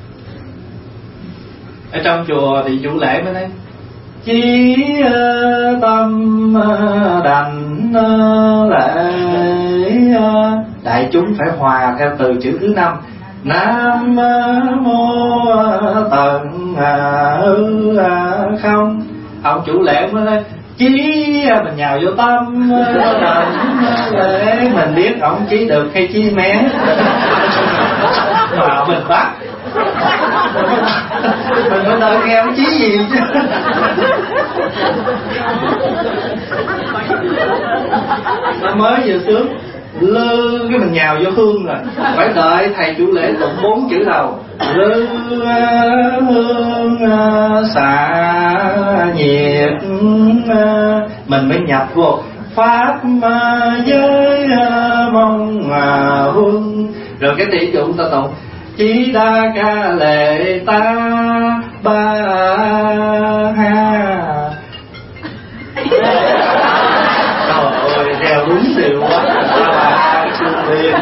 ở trong chùa thì chủ lễ mới nói: chí tâm đảnh lễ. Đại chúng phải hòa theo từ chữ thứ 5. Nam mô tận không. Ông chủ lễ mới nói: chí, mình nhào vô tâm đảnh lễ. Mình biết ông chí được hay chí mé mà mình bắt. Mình phải đợi nghe ông chí gì chứ. Nó mới vừa sướng lư cái mình nhào vô hương rồi, phải đợi thầy chủ lễ tụng 4 chữ đầu. Lư hương xạ nhiệt, mình mới nhập vô pháp giới mong hương. Rồi cái tỷ dụ ta tụng: chí đa ca lệ ta ba ha. Trời ơi, theo đúng điều quá. Ta bà Trung Liên.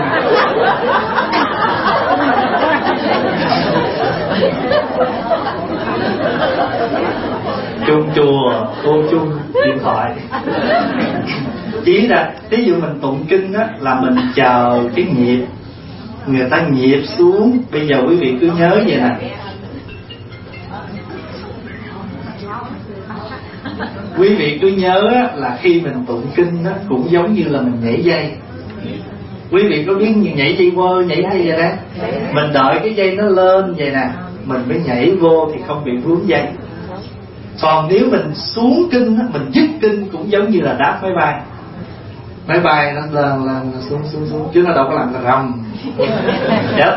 Chung chùa, cô chung điện thoại. Chí là, ví dụ mình tụng kinh á, là mình chờ cái nhịp, người ta nhịp xuống. Bây giờ quý vị cứ nhớ vậy nè, quý vị cứ nhớ á, là khi mình tụng kinh á, cũng giống như là mình nhảy dây. Quý vị có biết như nhảy dây quơ, nhảy dây vậy đó. Mình đợi cái dây nó lên vậy nè, mình mới nhảy vô thì không bị vướng dây. Còn nếu mình xuống kinh á, mình dứt kinh cũng giống như là đáp máy bay. Máy bay nó là xuống chứ nó đâu có làm là rầm chết.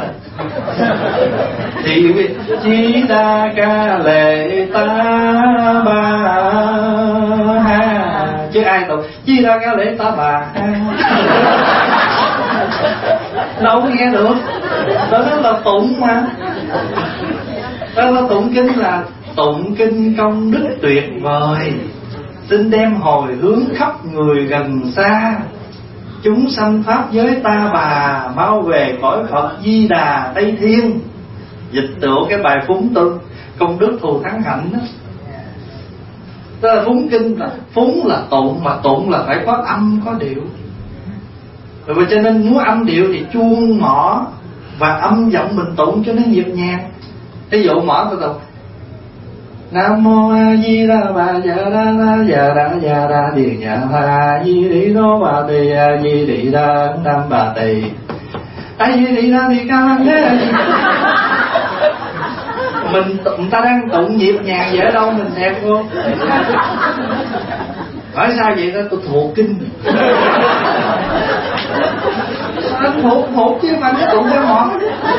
Thì chí đa ca lệ ta bà ha, chứ ai tụng chí đa ca lệ ta bà ha đâu có nghe được. Đó là tụng mà. Đó là tụng kinh, là tụng kinh công đức tuyệt vời. Xin đem hồi hướng khắp người gần xa. Chúng sanh pháp giới ta bà, mau về cõi Phật Di Đà Tây Thiên. Dịch tựa cái bài phúng tư công đức thù thắng hạnh đó. Tức là phúng kinh là phúng là tụng, mà tụng là phải có âm có điệu. Rồi cho nên muốn âm điệu thì chuông mỏ và âm giọng mình tụng cho nó nhịp nhàng. Ví dụ mỏ tôi tụng Nam mô A Di Đà Bà Dạ Đa Điền Dạ Tha Di Đi Đô Bà Tỳ A Di Đi Đa Nam Bà Tỳ A Di Đi Đa Đi Ca Thế. Mình ta đang tụng nhịp nhàng vậy ở đâu mình đẹp vô. Hỏi sao vậy đó? Tôi thuộc kinh. Anh thuộc chứ mà nó tụng cái mỏ.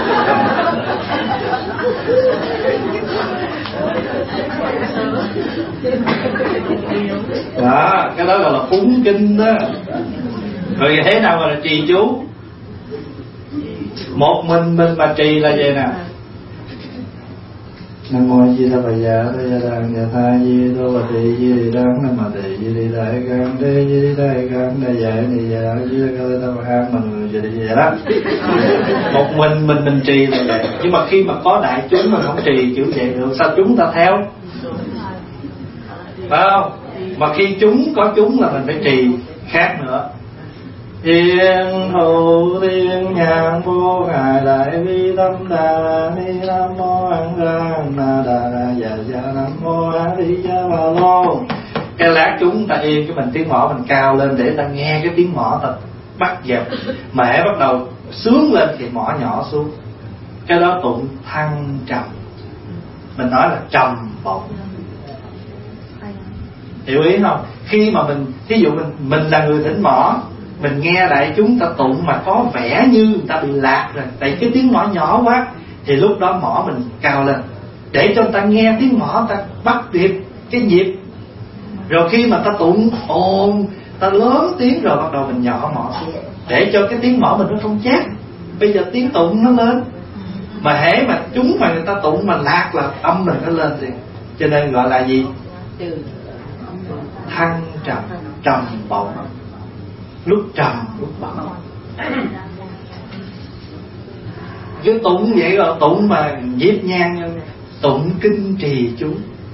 Đó, cái đó gọi là phúng kinh đó. Rồi thế nào gọi là trì chú? Một mình mà trì là vậy nè. Nam mô Di Đà Bà Dạ Đà Tha Di Đô Bà Tỳ Di Đi Đăng Nam Bà Tỳ Di Đi Đại Cang Đê Di Đi Đại Cang Đê Dạ Ni Dạ Di Đà Ca Lê Ta Bà Ha mình vậy đó. Một mình trì là vậy. Nhưng mà khi mà có đại chúng mà không trì kiểu vậy được, sao chúng ta theo? Phải không? Mà khi chúng có chúng là mình phải trì khác nữa. Thiên thủ thiên nhãn vô ngài đại bi tâm đà ni nam mô an rang na đà dạ dạ nam mô a di đà bà lô. Cái lát chúng ta yên cái mình tiếng mõ mình cao lên để ta nghe cái tiếng mõ ta bắt dẹp. Mà hễ bắt đầu sướng lên thì mõ nhỏ xuống. Cái đó tụng thăng trầm. Mình nói là trầm bổng. Hiểu ý không? Khi mà mình, ví dụ mình là người thỉnh mõ, mình nghe đại chúng ta tụng mà có vẻ như người ta bị lạc rồi, tại cái tiếng mõ nhỏ quá, thì lúc đó mõ mình cao lên để cho người ta nghe tiếng mõ, ta bắt kịp cái nhịp. Rồi khi mà ta tụng ồn, ta lớn tiếng rồi bắt đầu mình nhỏ mõ xuống, để cho cái tiếng mõ mình nó không chát. Bây giờ tiếng tụng nó lên, mà hễ mà chúng mà người ta tụng mà lạc là âm mình nó lên thì, cho nên gọi là gì? Thăng trầm, trầm bổng. Lúc trầm lúc bổng. Cái tụng vậy rồi, tụng mà nhịp nhàng, tụng kinh trì chú.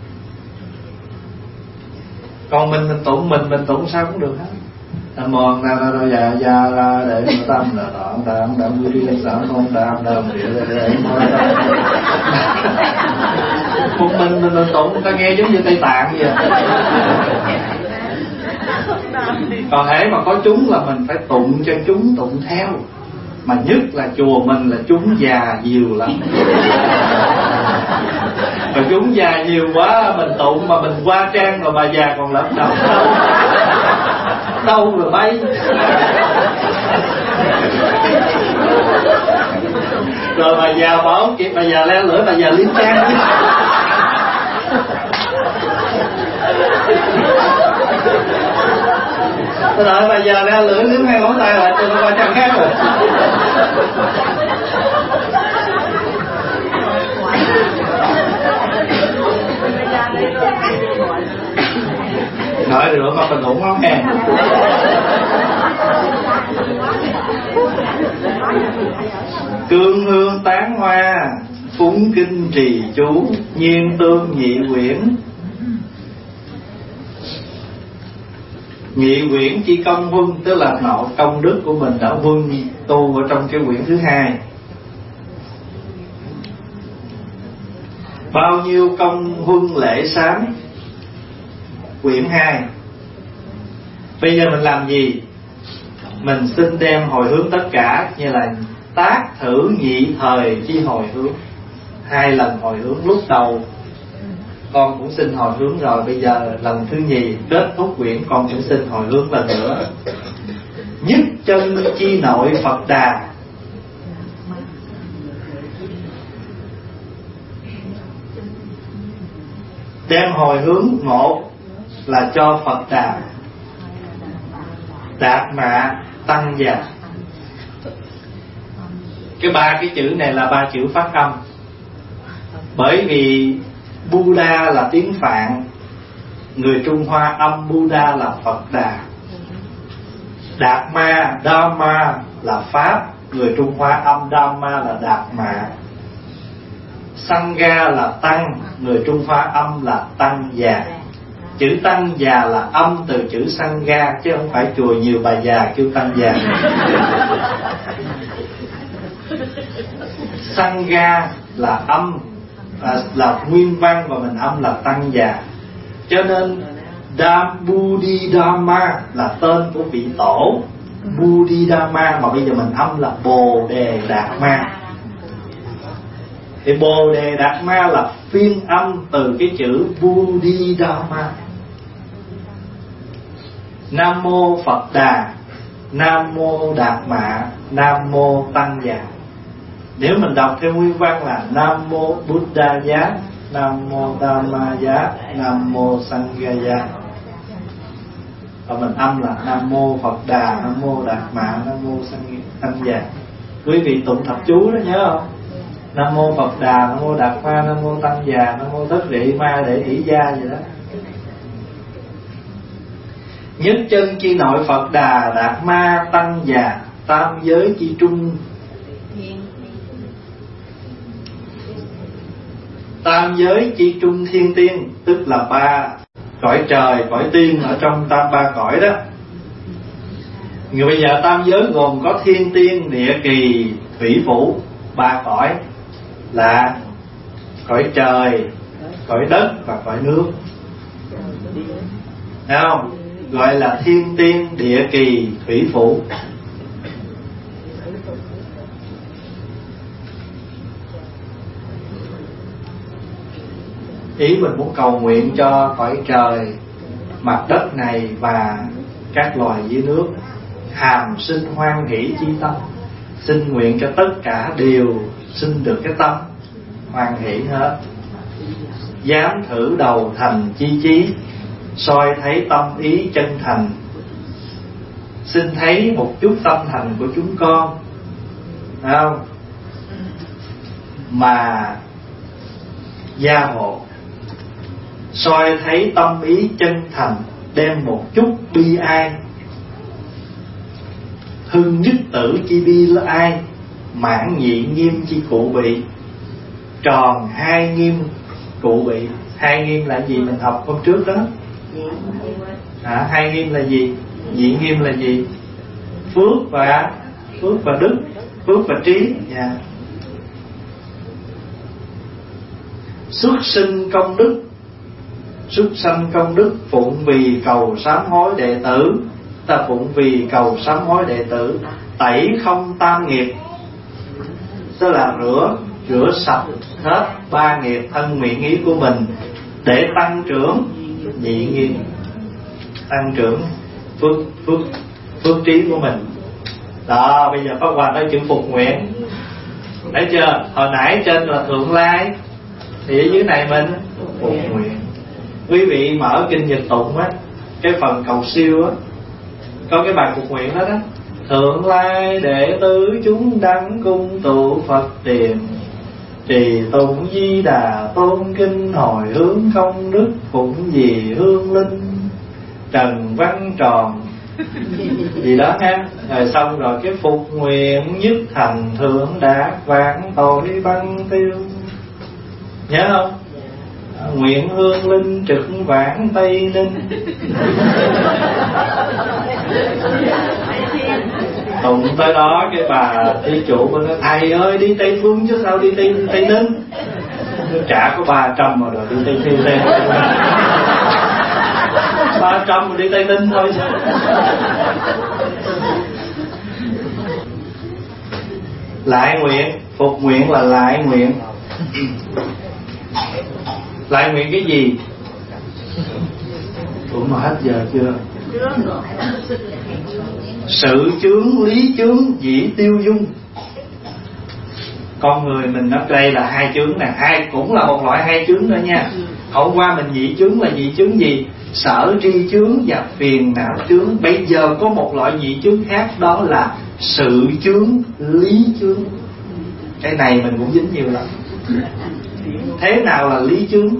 Còn mình tụng mình tụng sao cũng được hết. Nam mô na ra dạ dạ ra để tâm là đoạn đạm đạm vui đi sản không đạm đạm để một mình tụng ta nghe giống như Tây Tạng vậy. Còn hễ mà có chúng là mình phải tụng cho chúng tụng theo. Mà nhất là chùa mình là chúng già nhiều lắm. Mà chúng già nhiều quá, mình tụng mà mình qua trang rồi bà già còn lẫn đâu đâu rồi bay. Rồi bà già bảo kịp, bà già leo lưỡi, bà già liếm trang. Tôi đợi bà già leo lưỡi liếm hai ngón tay lại cho nó qua trang khác rồi. Nói rửa mà mình ủng lắm nè. Cương hương tán hoa, phúng kinh trì chú, nhiên tương nhị quyển. Nhị quyển chi công huân, tức là nội công đức của mình đã huân tu ở trong cái quyển thứ hai. Bao nhiêu công huân lễ sám quyển 2. Bây giờ mình làm gì? Mình xin đem hồi hướng tất cả, như là tác thử nhị thời chi hồi hướng. 2 lần hồi hướng. Lúc đầu con cũng xin hồi hướng rồi, bây giờ lần thứ nhì kết thúc quyển con cũng xin hồi hướng lần nữa. Nhất chân chi nội Phật Đà. Đem hồi hướng một là cho Phật Đà, Đạt Mạ, Tăng Già. Cái 3 cái chữ này là 3 chữ phát âm. Bởi vì Buddha là tiếng Phạn, người Trung Hoa âm Buddha là Phật Đà. Đạt Ma, Dhamma là Pháp, người Trung Hoa âm Dhamma là Đạt Mạ. Sangha là Tăng, người Trung Hoa âm là Tăng Già. Chữ Tăng Già là âm từ chữ Sangha, chứ không phải chùa nhiều bà già kêu Tăng Già. Sangha là âm, là nguyên văn, và mình âm là Tăng Già. Cho nên Bodhidharma là tên của vị tổ Bodhidharma, mà bây giờ mình âm là Bồ Đề Đạt Ma. Thì Bồ Đề Đạt Ma là phiên âm từ cái chữ Bodhidharma. Nam mô Phật Đà, Nam mô Đạt Mạ, Nam mô Tăng Già. Nếu mình đọc theo nguyên văn là Nam mô Buddha Giá, Nam mô Dhamma Giá, Nam mô Sangha Giá. Và mình âm là Nam mô Phật Đà, Nam mô Đạt Mạ, Nam mô Tăng Già. Quý vị tụng thập chú đó nhớ không? Nam mô Phật Đà, Nam mô Đạt Ma, Nam mô Tăng Già, Nam mô Tất Rị Ma Để Ỷ Gia vậy đó. Nhất chân chi nội Phật Đà, Đạt Ma, Tăng Già, tam giới chi trung. Tam giới chi trung thiên tiên, tức là 3 cõi trời, cõi tiên ở trong tam 3 cõi đó. Người bây giờ tam giới gồm có thiên tiên, địa kỳ, thủy phủ, ba cõi là cõi trời, cõi đất và cõi nước. Thấy không? Gọi là thiên tiên, địa kỳ, thủy phủ. Ý mình muốn cầu nguyện cho cõi trời, mặt đất này và các loài dưới nước hàm sinh hoan hỷ chi tâm. Xin nguyện cho tất cả đều sinh được cái tâm hoan hỷ hết. Dám thử đầu thành chi chí, soi thấy tâm ý chân thành. Xin thấy một chút tâm thành của chúng con, phải không? Mà gia hộ, soi thấy tâm ý chân thành, đem một chút bi ai. Hưng nhất tử chi bi là ai, mãn nhị nghiêm chi cụ bị. Tròn hai nghiêm cụ bị. Hai nghiêm là gì mình học hôm trước đó? Hai nghiêm là gì? Nhị nghiêm là gì? Phước và đức, phước và trí. Xuất sinh công đức, xuất sanh công đức, phụng vì cầu sám hối đệ tử. Ta phụng vì cầu sám hối đệ tử, tẩy không tam nghiệp, tức là rửa sạch hết ba nghiệp thân miệng ý của mình, để tăng trưởng nhị nghiêm, tăng trưởng phước trí của mình. Đó, bây giờ Pháp Hòa nói chữ phục nguyện. Thấy chưa? Hồi nãy trên là thượng lai, thì ở dưới này mình phục nguyện. Quý vị mở kinh Nhật Tụng á, cái phần cầu siêu á, có cái bài phục nguyện đó đó. Thượng lai đệ tử chúng đăng cung tụ Phật tiền, trì tụng Di Đà tôn kinh, hồi hướng công đức phụng gì hương linh, trần văn tròn gì đó ha. Rồi xong rồi cái phục nguyện nhất thành thượng đạt, vạn tội băng tiêu. Nhớ không? Nguyện hương linh trực vãng Tây Ninh. Tụng tới đó cái bà thí chủ mới nói: thầy ơi đi Tây Phương chứ sao đi Tây Ninh. Trả có 300 rồi đi Tây Phương. 300 rồi đi Tây Ninh thôi. Lại nguyện, phục nguyện là lại nguyện. Lại nguyện cái gì? Cũng mà hết giờ chưa? Sự chướng, lý chướng, dĩ tiêu dung. Con người mình ở đây là hai chướng nè, hai cũng là một loại hai chướng nữa nha. Hôm qua mình dị chướng là dị chướng gì? Sở tri chướng và phiền não chướng. Bây giờ có một loại dị chướng khác, đó là sự chướng, lý chướng. Cái này mình cũng dính nhiều lắm. Thế nào là lý chướng?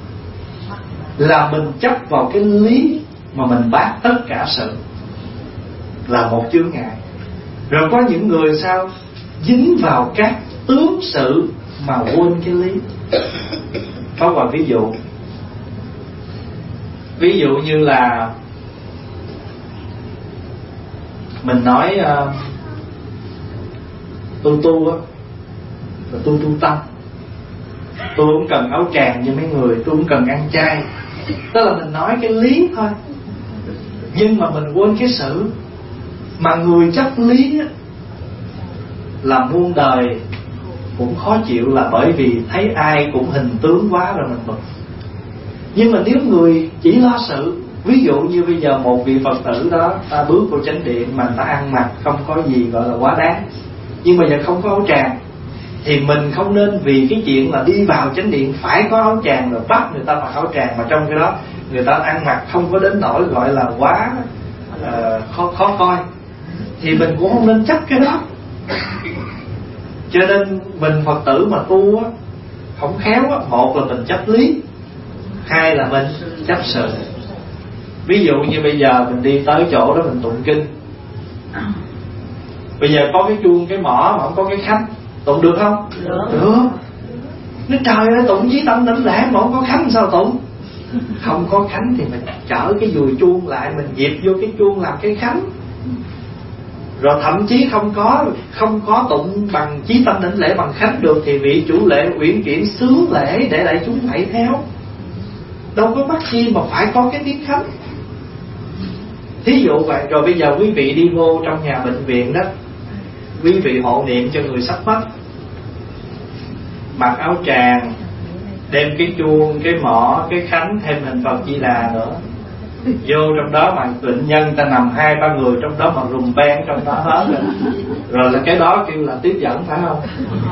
Là mình chấp vào cái lý mà mình bác tất cả sự, là một chướng ngại. Rồi có những người sao dính vào các tướng sự mà quên cái lý. Có một ví dụ như là mình nói tôi tu á, tôi tu tâm. Tôi không cần áo tràng như mấy người, tôi không cần ăn chay. Tức là mình nói cái lý thôi, nhưng mà mình quên cái sự. Mà người chấp lý á, là muôn đời cũng khó chịu, là bởi vì thấy ai cũng hình tướng quá rồi mình bực. Nhưng mà nếu người chỉ lo sự, ví dụ như bây giờ một vị Phật tử đó, ta bước vào chánh điện mà ta ăn mặc không có gì gọi là quá đáng, nhưng mà giờ không có áo tràng, thì mình không nên vì cái chuyện là đi vào chánh điện phải có áo tràng rồi bắt người ta mặc áo tràng, mà trong cái đó người ta ăn mặc không có đến nỗi gọi là quá khó coi, thì mình cũng không nên chấp cái đó. Cho nên mình Phật tử mà tu á, không khéo á, một là mình chấp lý, hai là mình chấp sự. Ví dụ như bây giờ mình đi tới chỗ đó mình tụng kinh, bây giờ có cái chuông cái mỏ mà không có cái khánh, tụng được không? Được. Nói trời ơi, tụng chí tâm tĩnh lẽ mà không có khánh sao tụng? Không có khánh thì mình chở cái dùi chuông lại, mình dịp vô cái chuông làm cái khánh. Rồi thậm chí không có tụng bằng chí tâm đảnh lễ bằng khánh được, thì vị chủ lễ uyển chuyển xướng lễ để đại chúng phải theo. Đâu có bắt chi mà phải có cái tiếng khánh. Thí dụ vậy. Rồi bây giờ quý vị đi vô trong nhà bệnh viện đó, quý vị hộ niệm cho người sắp mất, mặc áo tràng, đem cái chuông, cái mõ, cái khánh, thêm hình Phật Di Đà nữa. Vô trong đó mà bệnh nhân ta nằm 2-3 người trong đó mà rùm beng trong đó hết rồi là cái đó kêu là tiếp dẫn, phải không?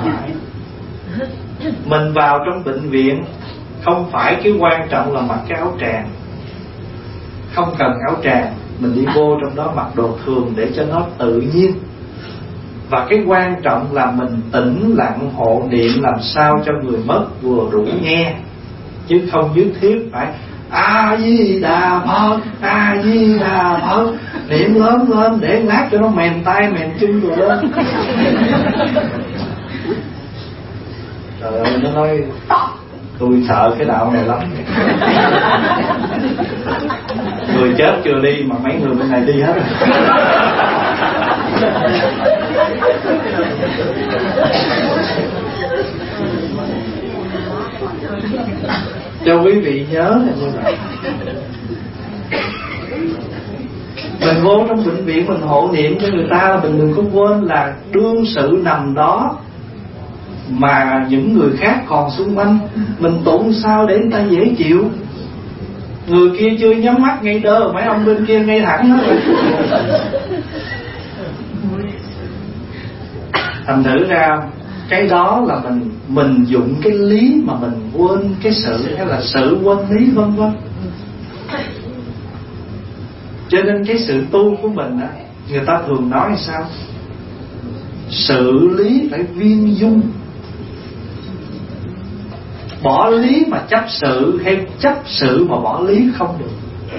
Mình vào trong bệnh viện không phải cái quan trọng là mặc cái áo tràng, không cần áo tràng, mình đi vô trong đó mặc đồ thường để cho nó tự nhiên. Và cái quan trọng là mình tĩnh lặng hộ niệm làm sao cho người mất vừa đủ nghe, chứ không nhất thiết phải A Di Đà Phật, A Di Đà Phật, niệm lớn lên để lát cho nó mềm tay mềm chân rồi lên. Trời ơi, nó nói tôi sợ cái đạo này lắm. Người chết chưa đi mà mấy người bên này đi hết rồi. Cho quý vị nhớ là như vậy. Mình vô trong bệnh viện mình hộ niệm cho người ta là mình đừng có quên là đương sự nằm đó mà những người khác còn xung quanh. Mình tụng sao để người ta dễ chịu. Người kia chưa nhắm mắt ngay đơ, mấy ông bên kia ngay thẳng hết rồi. Thành thử ra cái đó là mình dụng cái lý mà mình quên cái sự, hay là sự quên lý, vân vân. Cho nên cái sự tu của mình á, người ta thường nói sao? Sự lý phải viên dung. Bỏ lý mà chấp sự, hay chấp sự mà bỏ lý không được.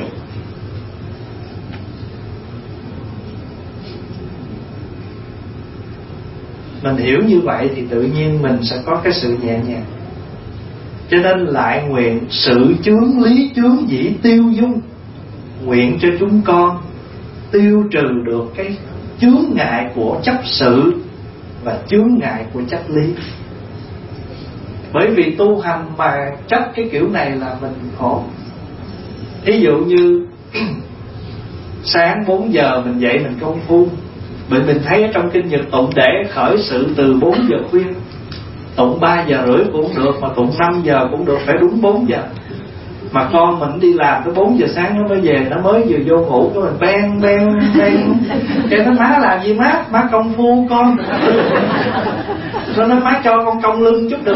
Mình hiểu như vậy thì tự nhiên mình sẽ có cái sự nhẹ nhàng. Cho nên lại nguyện sự chướng lý chướng dĩ tiêu dung. Nguyện cho chúng con tiêu trừ được cái chướng ngại của chấp sự và chướng ngại của chấp lý. Bởi vì tu hành mà chấp cái kiểu này là mình khổ. Ví dụ như sáng 4 giờ mình dậy mình công phu, mình thấy ở trong kinh Nhật tụng để khởi sự từ 4 giờ khuya, tụng 3 giờ rưỡi cũng được, mà tụng 5 giờ cũng được, phải đúng 4 giờ. Mà con mình đi làm tới 4 giờ sáng nó mới về, nó mới vừa vô ngủ, cái mình beng beng beng, cái nó má làm gì má công phu con. Rồi nó má cho con cong lưng chút được.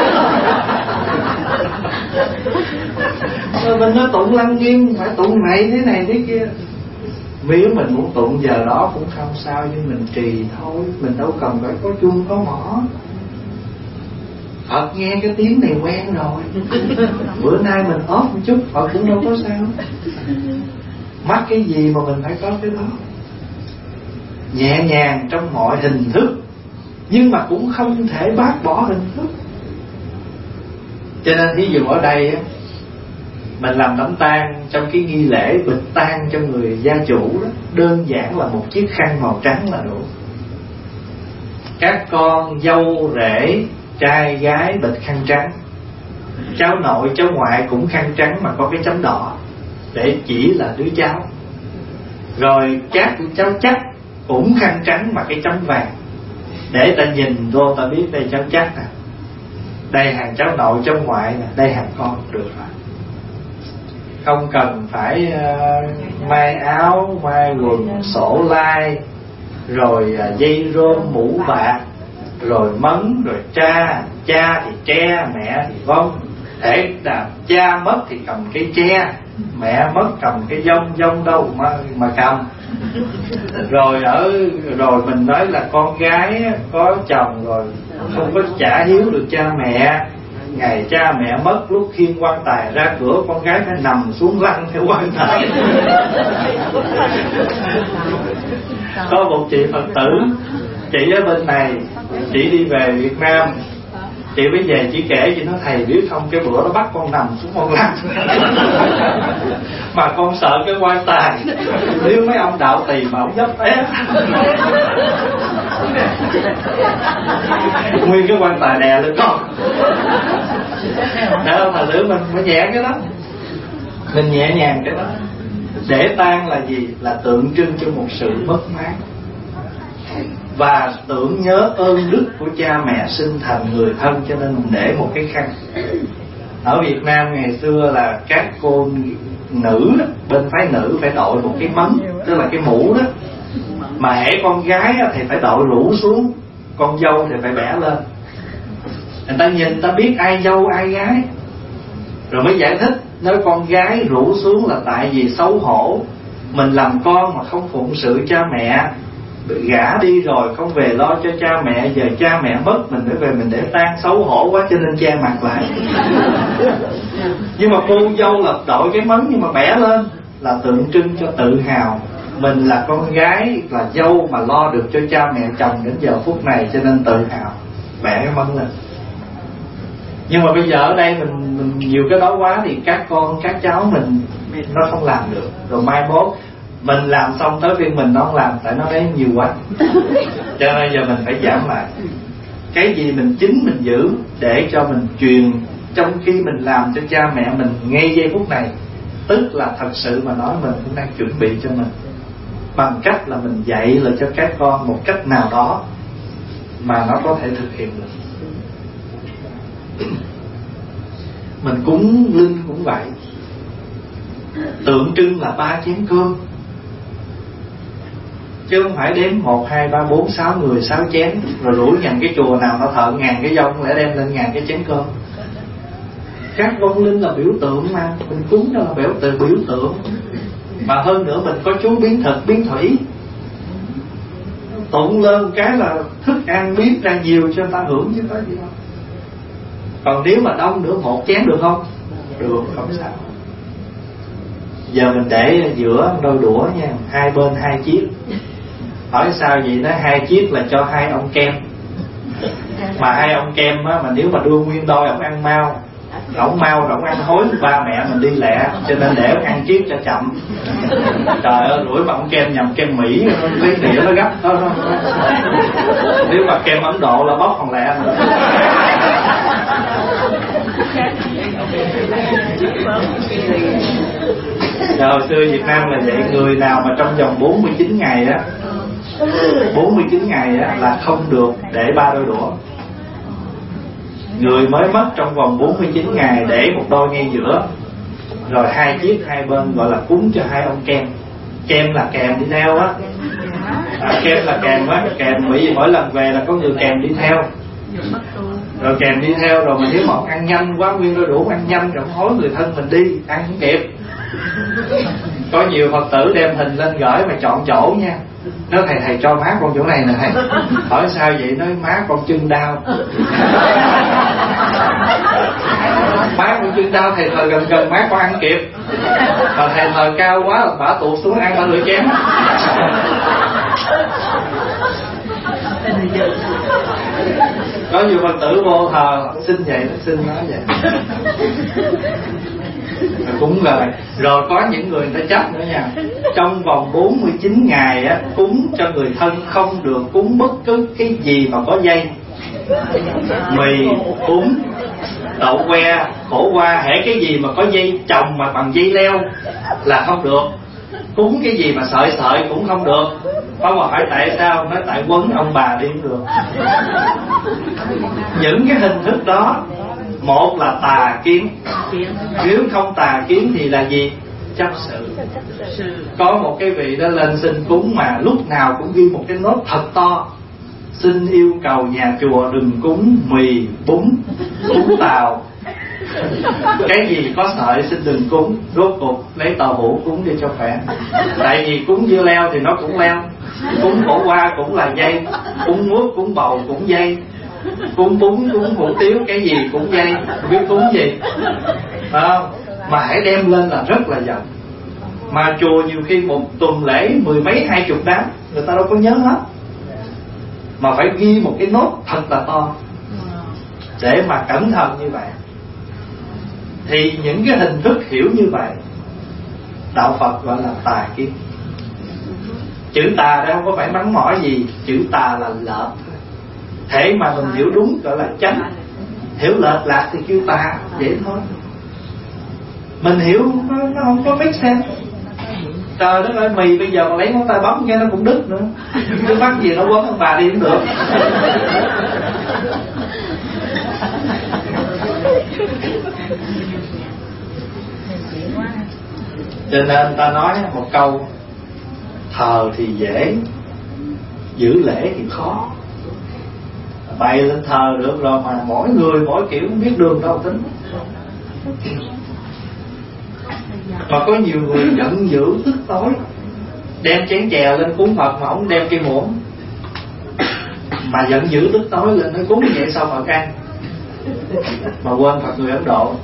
Rồi mình nói tụng lăng nghiêm, phải tụng này thế này thế kia. Nếu mình muốn tụng giờ đó cũng không sao, nhưng mình trì thôi, mình đâu cần phải có chuông có mõ. Phật nghe cái tiếng này quen rồi, bữa nay mình off một chút Phật cũng đâu có sao. Mắc cái gì mà mình phải có cái đó. Nhẹ nhàng trong mọi hình thức, nhưng mà cũng không thể bác bỏ hình thức. Cho nên ví dụ ở đây á, mình làm đám tang, trong cái nghi lễ bịch tang cho người gia chủ đó, đơn giản là một chiếc khăn màu trắng là đủ. Các con dâu rể, trai gái bịch khăn trắng, cháu nội cháu ngoại cũng khăn trắng mà có cái chấm đỏ để chỉ là đứa cháu. Rồi các cháu chắc cũng khăn trắng mà cái chấm vàng để ta nhìn vô ta biết đây cháu chắc nè, đây hàng cháu nội cháu ngoại nè, đây hàng con được rồi. Không cần phải may áo, may quần, sổ lai, rồi dây rôm, mũ bạc, rồi mấn, rồi cha thì tre, mẹ thì vong. Để là cha mất thì cầm cái tre, mẹ mất cầm cái vong đâu mà cầm. Rồi mình nói là con gái có chồng rồi không có trả hiếu được cha mẹ, ngày cha mẹ mất lúc khiêng quan tài ra cửa, con gái phải nằm xuống lăn theo quan tài. Có một chị Phật tử, chị ở bên này, chị đi về Việt Nam, Chị mới về chỉ kể, chị nói thầy biết không, cái bữa đó bắt con nằm xuống con lăn mà con sợ cái quan tài, nếu mấy ông đạo tỳ mà ông dấp té nguyên cái quan tài đè lên con. Đó, thành thử mình phải nhẹ cái đó, mình nhẹ nhàng cái đó. Để tang là gì? Là tượng trưng cho một sự mất mát và tưởng nhớ ơn đức của cha mẹ sinh thành người thân, cho nên mình để một cái khăn. Ở Việt Nam ngày xưa là các cô nữ đó, bên phái nữ phải đội một cái mấn, tức là cái mũ đó. Mà hễ con gái thì phải đội rũ xuống, con dâu thì phải bẻ lên. Người ta nhìn ta biết ai dâu ai gái. Rồi mới giải thích, nói con gái rũ xuống là tại vì xấu hổ, mình làm con mà không phụng sự cha mẹ, gả đi rồi không về lo cho cha mẹ, giờ cha mẹ mất mình phải về mình để tang, xấu hổ quá cho nên che mặt lại. Nhưng mà cô dâu là đội cái mấn nhưng mà bẻ lên là tượng trưng cho tự hào, mình là con gái là dâu mà lo được cho cha mẹ chồng đến giờ phút này, cho nên tự hào bẻ cái mấn lên. Nhưng mà bây giờ ở đây mình nhiều cái đó quá thì các con các cháu mình nó không làm được, rồi mai mốt mình làm xong tới phiên mình nó không làm, tại nó đấy nhiều quá. Cho nên giờ mình phải giảm lại. Cái gì mình chính mình giữ để cho mình truyền trong khi mình làm cho cha mẹ mình ngay giây phút này, tức là thật sự mà nói mình cũng đang chuẩn bị cho mình, bằng cách là mình dạy lại cho các con một cách nào đó mà nó có thể thực hiện được. Mình cúng linh cũng vậy, tượng trưng là 3 chén cơm, chứ không phải đếm 1, 2, 3, 4, 6 người 6 chén, rồi rủi nhằn cái chùa nào nó thợ ngàn cái dông để đem lên ngàn cái chén cơm. Các vong linh là biểu tượng mà, mình cúng đó là biểu tượng. Mà hơn nữa mình có chú biến thực biến thủy, tụng lên cái là thức ăn biết ra nhiều cho người ta hưởng chứ có gì đâu. Còn nếu mà đông nữa 1 chén được không? Được, không sao. Giờ mình để giữa đôi đũa nha, 2 bên 2 chiếc. Hỏi sao vậy? Nói 2 chiếc là cho 2 ông kem. Mà 2 ông kem á, mà nếu mà đưa nguyên đôi ông ăn mau, ổng ăn hối, ba mẹ mình đi lẹ, cho nên để ăn chiếc cho chậm. Trời ơi, rủi mà ông kem nhầm kem Mỹ, lấy đĩa nó gấp đó. Nếu mà kem Ấn Độ là bóc còn lẹ nữa. Hồi xưa Việt Nam là vậy, người nào mà trong vòng 49 ngày á, 49 ngày á là không được để 3 đôi đũa. Người mới mất trong vòng 49 ngày để một đôi ngay giữa, rồi 2 chiếc hai bên, gọi là cúng cho 2 ông kem. Kem là kèm đi theo á, kem là kèm á, kèm bởi vì mỗi lần về là có người kèm đi theo. Rồi kèm đi theo rồi, mà nếu mà ông ăn nhanh quá, nguyên đôi đũa ăn nhanh rồi hối người thân mình đi ăn không kịp. Có nhiều Phật tử đem hình lên gửi mà chọn chỗ nha. Nói thầy cho má con chỗ này nè thầy. Hỏi sao vậy? Nói má con chân đau. Má con chân đau, thầy thờ gần má con ăn kịp. Mà thầy thờ cao quá là bả tụt xuống ăn 3 nửa chén. Có nhiều Phật tử vô thờ xin vậy, xin nói vậy. Cúng rồi có những người ta chấp nữa nha, trong vòng 49 ngày á, cúng cho người thân không được cúng bất cứ cái gì mà có dây, mì, bún, đậu que, khổ qua, hễ cái gì mà có dây chồng mà bằng dây leo là không được. Cúng cái gì mà sợi cũng không được. Có mà hỏi tại sao? Nói tại quấn ông bà đi cũng được. Những cái hình thức đó, một là tà kiến, nếu không tà kiến thì là gì? Chấp sự. Có một cái vị đó lên xin cúng mà lúc nào cũng ghi một cái nốt thật to: xin yêu cầu nhà chùa đừng cúng mì, bún, cúng tàu, cái gì có sợi xin đừng cúng. Rốt cuộc lấy tàu hũ cúng đi cho khỏe. Tại vì cúng dưa leo thì nó cũng leo, cúng khổ qua cũng là dây, cúng muốt, cúng bầu cũng dây, cúng bún, cúng hủ tiếu, cái gì cũng dây, không biết cúng gì. Mà hãy đem lên là rất là giận. Mà chùa nhiều khi một tuần lễ 10 mấy 20 đám, người ta đâu có nhớ hết, mà phải ghi một cái nốt thật là to. để mà cẩn thận như vậy. Thì những cái hình thức hiểu như vậy đạo Phật gọi là tà kiến. Chữ tà đây không có phải mắng mỏ gì, chữ tà là lệch. Thế mà mình hiểu đúng gọi là chánh, hiểu lệch lạc thì kêu tà, vậy thôi. Mình hiểu nó không có make sense. Trời đất ơi, mì bây giờ mà lấy ngón tay bấm nghe nó cũng đứt nữa. Cứ bắt gì nó quấn ông bà đi cũng được. Cho nên ta nói một câu: thờ thì dễ, giữ lễ thì khó. Bày lên thờ được rồi mà mỗi người mỗi kiểu không biết đường đâu tính. Mà có nhiều người giận dữ tức tối, đem chén chè lên cúng Phật mà không đem cây muỗng, mà giận dữ tức tối lên nó cúng như vậy sao Phật ăn, mà quên Phật người Ấn Độ.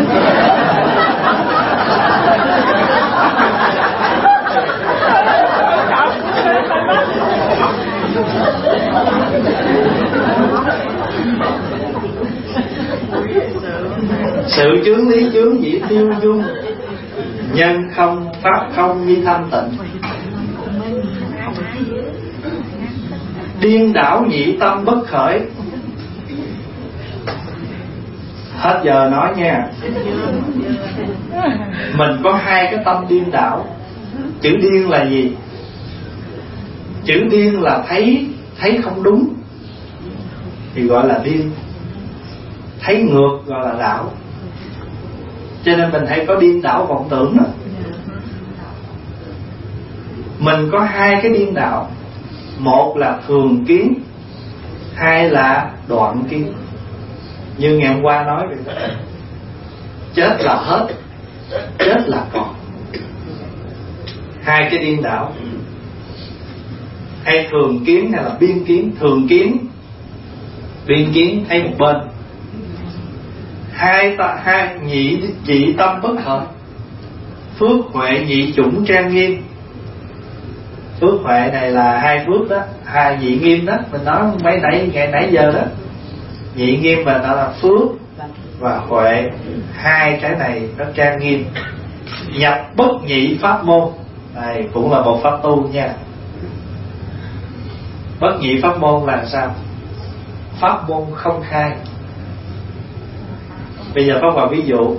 Sự chướng lý chướng dĩ tiêu dung, nhân không pháp không như thanh tịnh. Điên đảo nhị tâm bất khởi. Hết giờ nói nha. Mình có hai cái tâm điên đảo. Chữ điên là gì? Chữ điên là thấy không đúng thì gọi là điên, thấy ngược gọi là đảo. Cho nên mình hay có điên đảo vọng tưởng đó. Mình có hai cái điên đảo, một là thường kiến, hai là đoạn kiến. Như ngày hôm qua nói vậy, chết là hết, chết là còn. Hai cái điên đảo, hay thường kiến hay là biên kiến. Thường kiến, biên kiến thấy một bên. Hai nhị dị tâm bất khởi. Phước huệ nhị chủng trang nghiêm. Phước huệ này là hai phước đó, hai nhị nghiêm đó, mình nói ngày nãy giờ đó. Nhị nghiêm và đó là phước và huệ, hai cái này nó trang nghiêm. Nhập bất nhị pháp môn, này cũng là một pháp tu nha. Bất nhị pháp môn là sao? Pháp môn không khai. Bây giờ có vào ví dụ,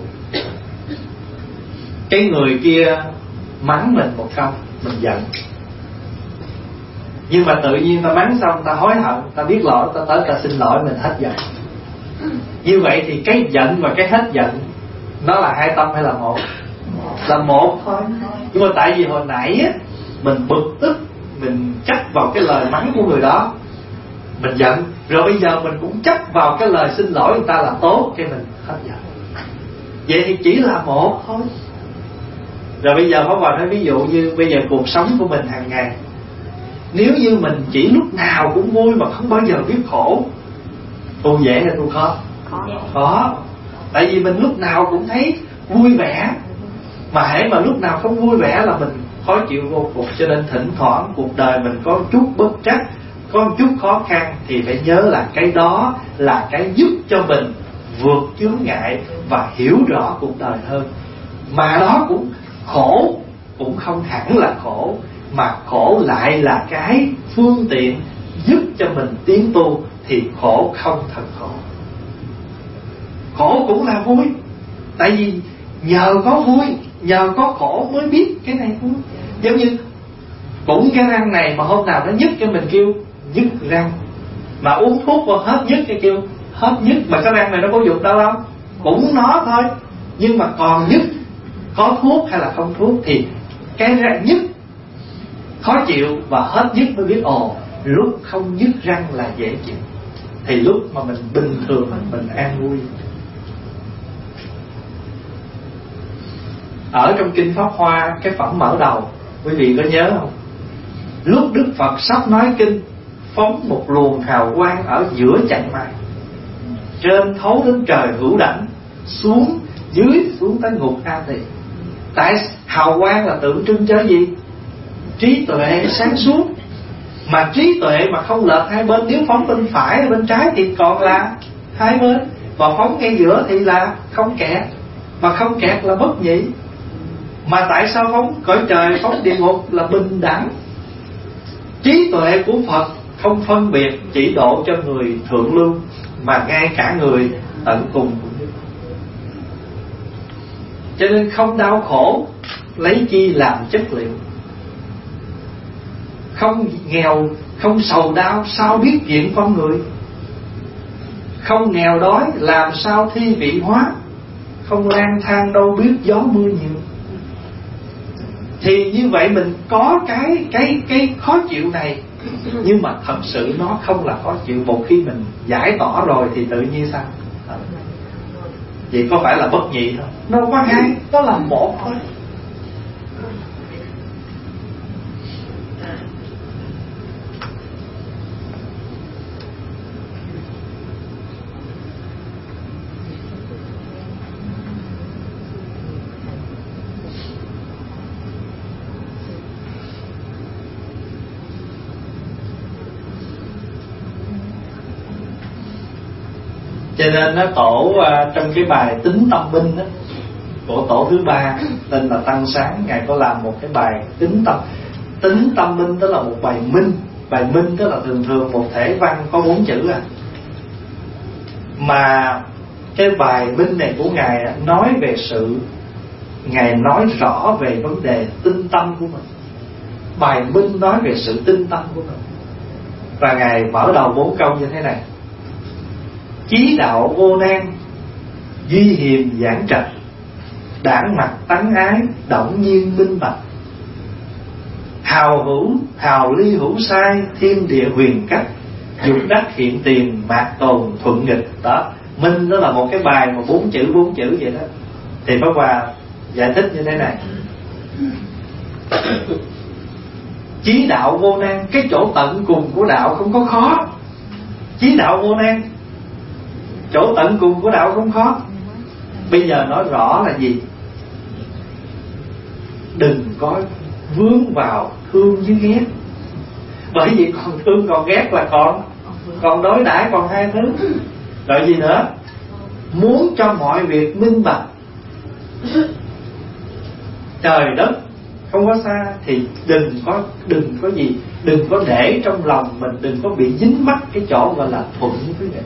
cái người kia mắng mình một câu, mình giận, nhưng mà tự nhiên ta mắng xong ta hối hận, ta biết lỗi, ta tới ta xin lỗi, mình hết giận. Như vậy thì cái giận và cái hết giận nó là hai tâm hay là một? Là một thôi. Nhưng mà tại vì hồi nãy á, mình bực tức, mình chấp vào cái lời mắng của người đó, mình giận. Rồi bây giờ mình cũng chấp vào cái lời xin lỗi người ta là tốt, cái mình hết giận. Vậy thì chỉ là một thôi. Rồi bây giờ Pháp Hòa nói ví dụ như bây giờ cuộc sống của mình hàng ngày, nếu như mình chỉ lúc nào cũng vui mà không bao giờ biết khổ, tu dễ hay tu khó? Khó. Tại vì mình lúc nào cũng thấy vui vẻ, mà hễ mà lúc nào không vui vẻ là mình khó chịu vô cùng. Cho nên thỉnh thoảng cuộc đời mình có chút bất trắc, có chút khó khăn, thì phải nhớ là cái đó là cái giúp cho mình vượt chướng ngại và hiểu rõ cuộc đời hơn. Mà đó cũng khổ, cũng không hẳn là khổ, mà khổ lại là cái phương tiện giúp cho mình tiến tu, thì khổ không thật khổ. Khổ cũng là vui, tại vì nhờ có vui, nhờ có khổ mới biết cái này vui. Giống như cũng cái răng này mà hôm nào nó nhức cái mình kêu nhức răng, mà uống thuốc vào hết nhức cái kêu hết nhức. Mà cái răng này nó có dụng đâu không? Cũng nó thôi. Nhưng mà còn nhức, có thuốc hay là không thuốc, thì cái răng nhức khó chịu và hết nhức mới biết ồ, lúc không nhức răng là dễ chịu. Thì lúc mà mình bình thường mình an vui. Ở trong Kinh Pháp Hoa, cái phẩm mở đầu, quý vị có nhớ không? Lúc Đức Phật sắp nói kinh, phóng một luồng hào quang ở giữa chặng mày, trên thấu đến trời hữu đảnh, xuống dưới xuống tới ngục A Tỳ. Tại hào quang là tượng trưng cho gì? Trí tuệ sáng suốt. Mà trí tuệ mà không lệch hai bên, nếu phóng bên phải hay bên trái thì còn là hai bên, mà phóng ngay giữa thì là không kẹt, mà không kẹt là bất nhị. Mà tại sao phóng cõi trời, phóng địa ngục là bình đẳng? Trí tuệ của Phật không phân biệt chỉ độ cho người thượng lưu, mà ngay cả người tận cùng cũng như. Cho nên không đau khổ lấy chi làm chất liệu, không nghèo không sầu đau sao biết chuyện con người, không nghèo đói làm sao thi vị hóa, không lang thang đâu biết gió mưa nhiều. Thì như vậy mình có cái khó chịu này, nhưng mà thật sự nó không là khó chịu. Một khi mình giải tỏa rồi thì tự nhiên sao? Vậy có phải là bất nhị không? Nó có hai, nó là một thôi. Cho nên nó tổ trong cái bài tính tâm minh đó, của tổ thứ ba tên là Tăng Sáng, ngài có làm một cái bài tính tâm minh, tức là một bài minh. Bài minh tức là thường một thể văn có 4 chữ à. Mà cái bài minh này của ngài nói về sự, ngài nói rõ về vấn đề tinh tâm của mình. Bài minh nói về sự tinh tâm của mình. Và ngài mở đầu 4 câu như thế này: chí đạo vô nan, duy hiền giảng trạch, đảng mặt tánh ái, động nhiên minh bạch, hào ly hữu sai, thiên địa huyền cách, dục đắc hiện tiền, mạc tồn thuận nghịch. Đó, minh đó là một cái bài mà 4 chữ vậy đó. Thì Pháp Hòa giải thích như thế này: chí đạo vô nan, cái chỗ tận cùng của đạo không có khó. Chí đạo vô nan, chỗ tận cùng của đạo không khó. Bây giờ nói rõ là gì? Đừng có vướng vào thương với ghét. Bởi vì còn thương còn ghét là còn đối đãi, còn hai thứ. Rồi gì nữa? Muốn cho mọi việc minh bạch, trời đất không có xa, thì đừng có gì, đừng có để trong lòng mình, đừng có bị dính mắc cái chỗ gọi là thuận với nghịch.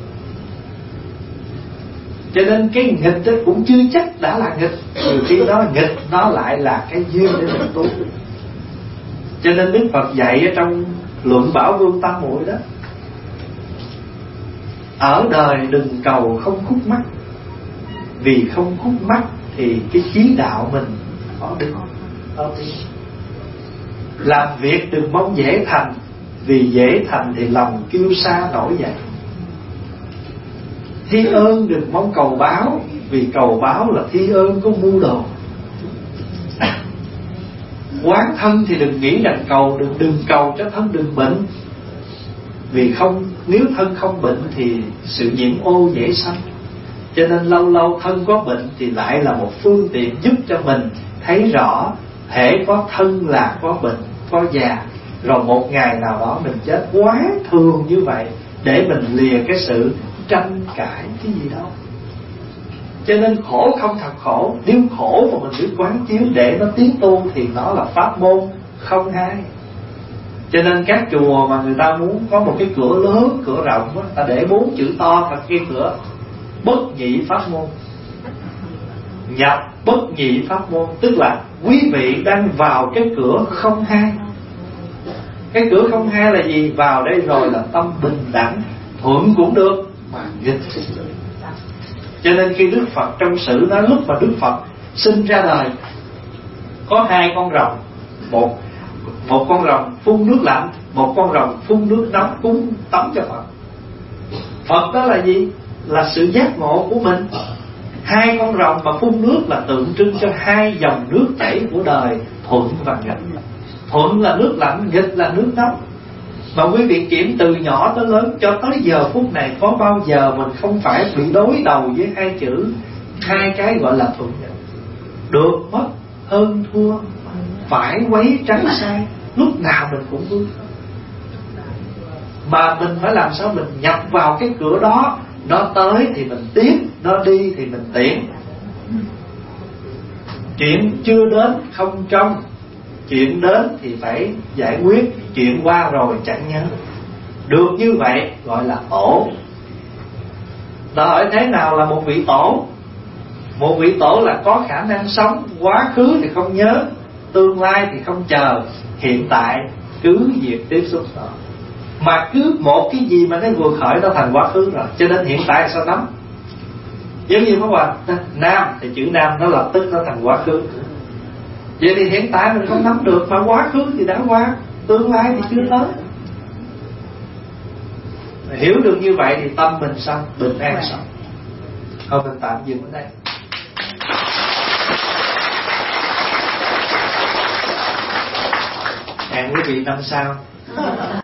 Cho nên cái nghịch đó cũng chưa chắc đã là nghịch, nhiều khi đó nghịch nó lại là cái duyên để mình tu. Cho nên Đức Phật dạy ở trong Luận Bảo Vương Tam Muội đó: ở đời đừng cầu không khúc mắc, vì không khúc mắc thì cái chí đạo mình có được. Làm việc đừng mong dễ thành, vì dễ thành thì lòng kiêu sa nổi dậy. Thi ơn đừng mong cầu báo, vì cầu báo là thi ơn có mưu đồ. Quán thân thì đừng nghĩ rằng cầu, đừng cầu cho thân đừng bệnh, vì nếu thân không bệnh thì sự nhiễm ô dễ sanh. Cho nên lâu lâu thân có bệnh thì lại là một phương tiện giúp cho mình thấy rõ hễ có thân là có bệnh, có già, rồi một ngày nào đó mình chết. Quá thường như vậy để mình lìa cái sự tranh cãi cái gì đâu. Cho nên khổ không thật khổ. Nếu khổ mà mình biết quán chiếu để nó tiến tu thì nó là pháp môn không hai. Cho nên các chùa mà người ta muốn có một cái cửa lớn, cửa rộng đó, ta để 4 chữ to thật cái cửa: bất nhị pháp môn. Nhập bất nhị pháp môn, tức là quý vị đang vào cái cửa không hai. Cái cửa không hai là gì? Vào đây rồi là tâm bình đẳng, thuận cũng được mà nghịch cũng được. Cho nên khi Đức Phật trong sử nói, lúc mà Đức Phật sinh ra đời có 2 con rồng, một con rồng phun nước lạnh, một con rồng phun nước nóng cúng tắm cho Phật. Phật đó là gì? Là sự giác ngộ của mình. 2 con rồng mà phun nước là tượng trưng cho 2 dòng nước chảy của đời, thuận và nghịch. Thuận là nước lạnh, nghịch là nước nóng. Mà quý vị kiểm từ nhỏ tới lớn cho tới giờ phút này, có bao giờ mình không phải bị đối đầu với 2 chữ, 2 cái gọi là thuận nghịch? Được mất, hơn thua, phải quấy trái sai, lúc nào mình cũng vui. Mà mình phải làm sao mình nhập vào cái cửa đó Nó tới thì mình tiếp, nó đi thì mình tiễn. Chuyện chưa đến không trông, chuyện đến thì phải giải quyết, chuyện qua rồi chẳng nhớ. Được như vậy gọi là tổ. Đòi hỏi thế nào là một vị tổ? Một vị tổ là có khả năng sống, quá khứ thì không nhớ, tương lai thì không chờ, hiện tại cứ việc tiếp xúc đó. Mà cứ một cái gì mà nó vừa khởi nó thành quá khứ rồi, cho nên hiện tại sao nắm? Giống như Pháp Hòa nam thì chữ nam nó lập tức nó thành quá khứ. Vậy thì hiện tại mình không nắm được, mà quá khứ thì đã qua, tương lai thì chưa tới. Hiểu được như vậy thì tâm mình sao? Bình an sống. Thôi mình tạm dừng ở đây. Hẹn quý vị năm sau.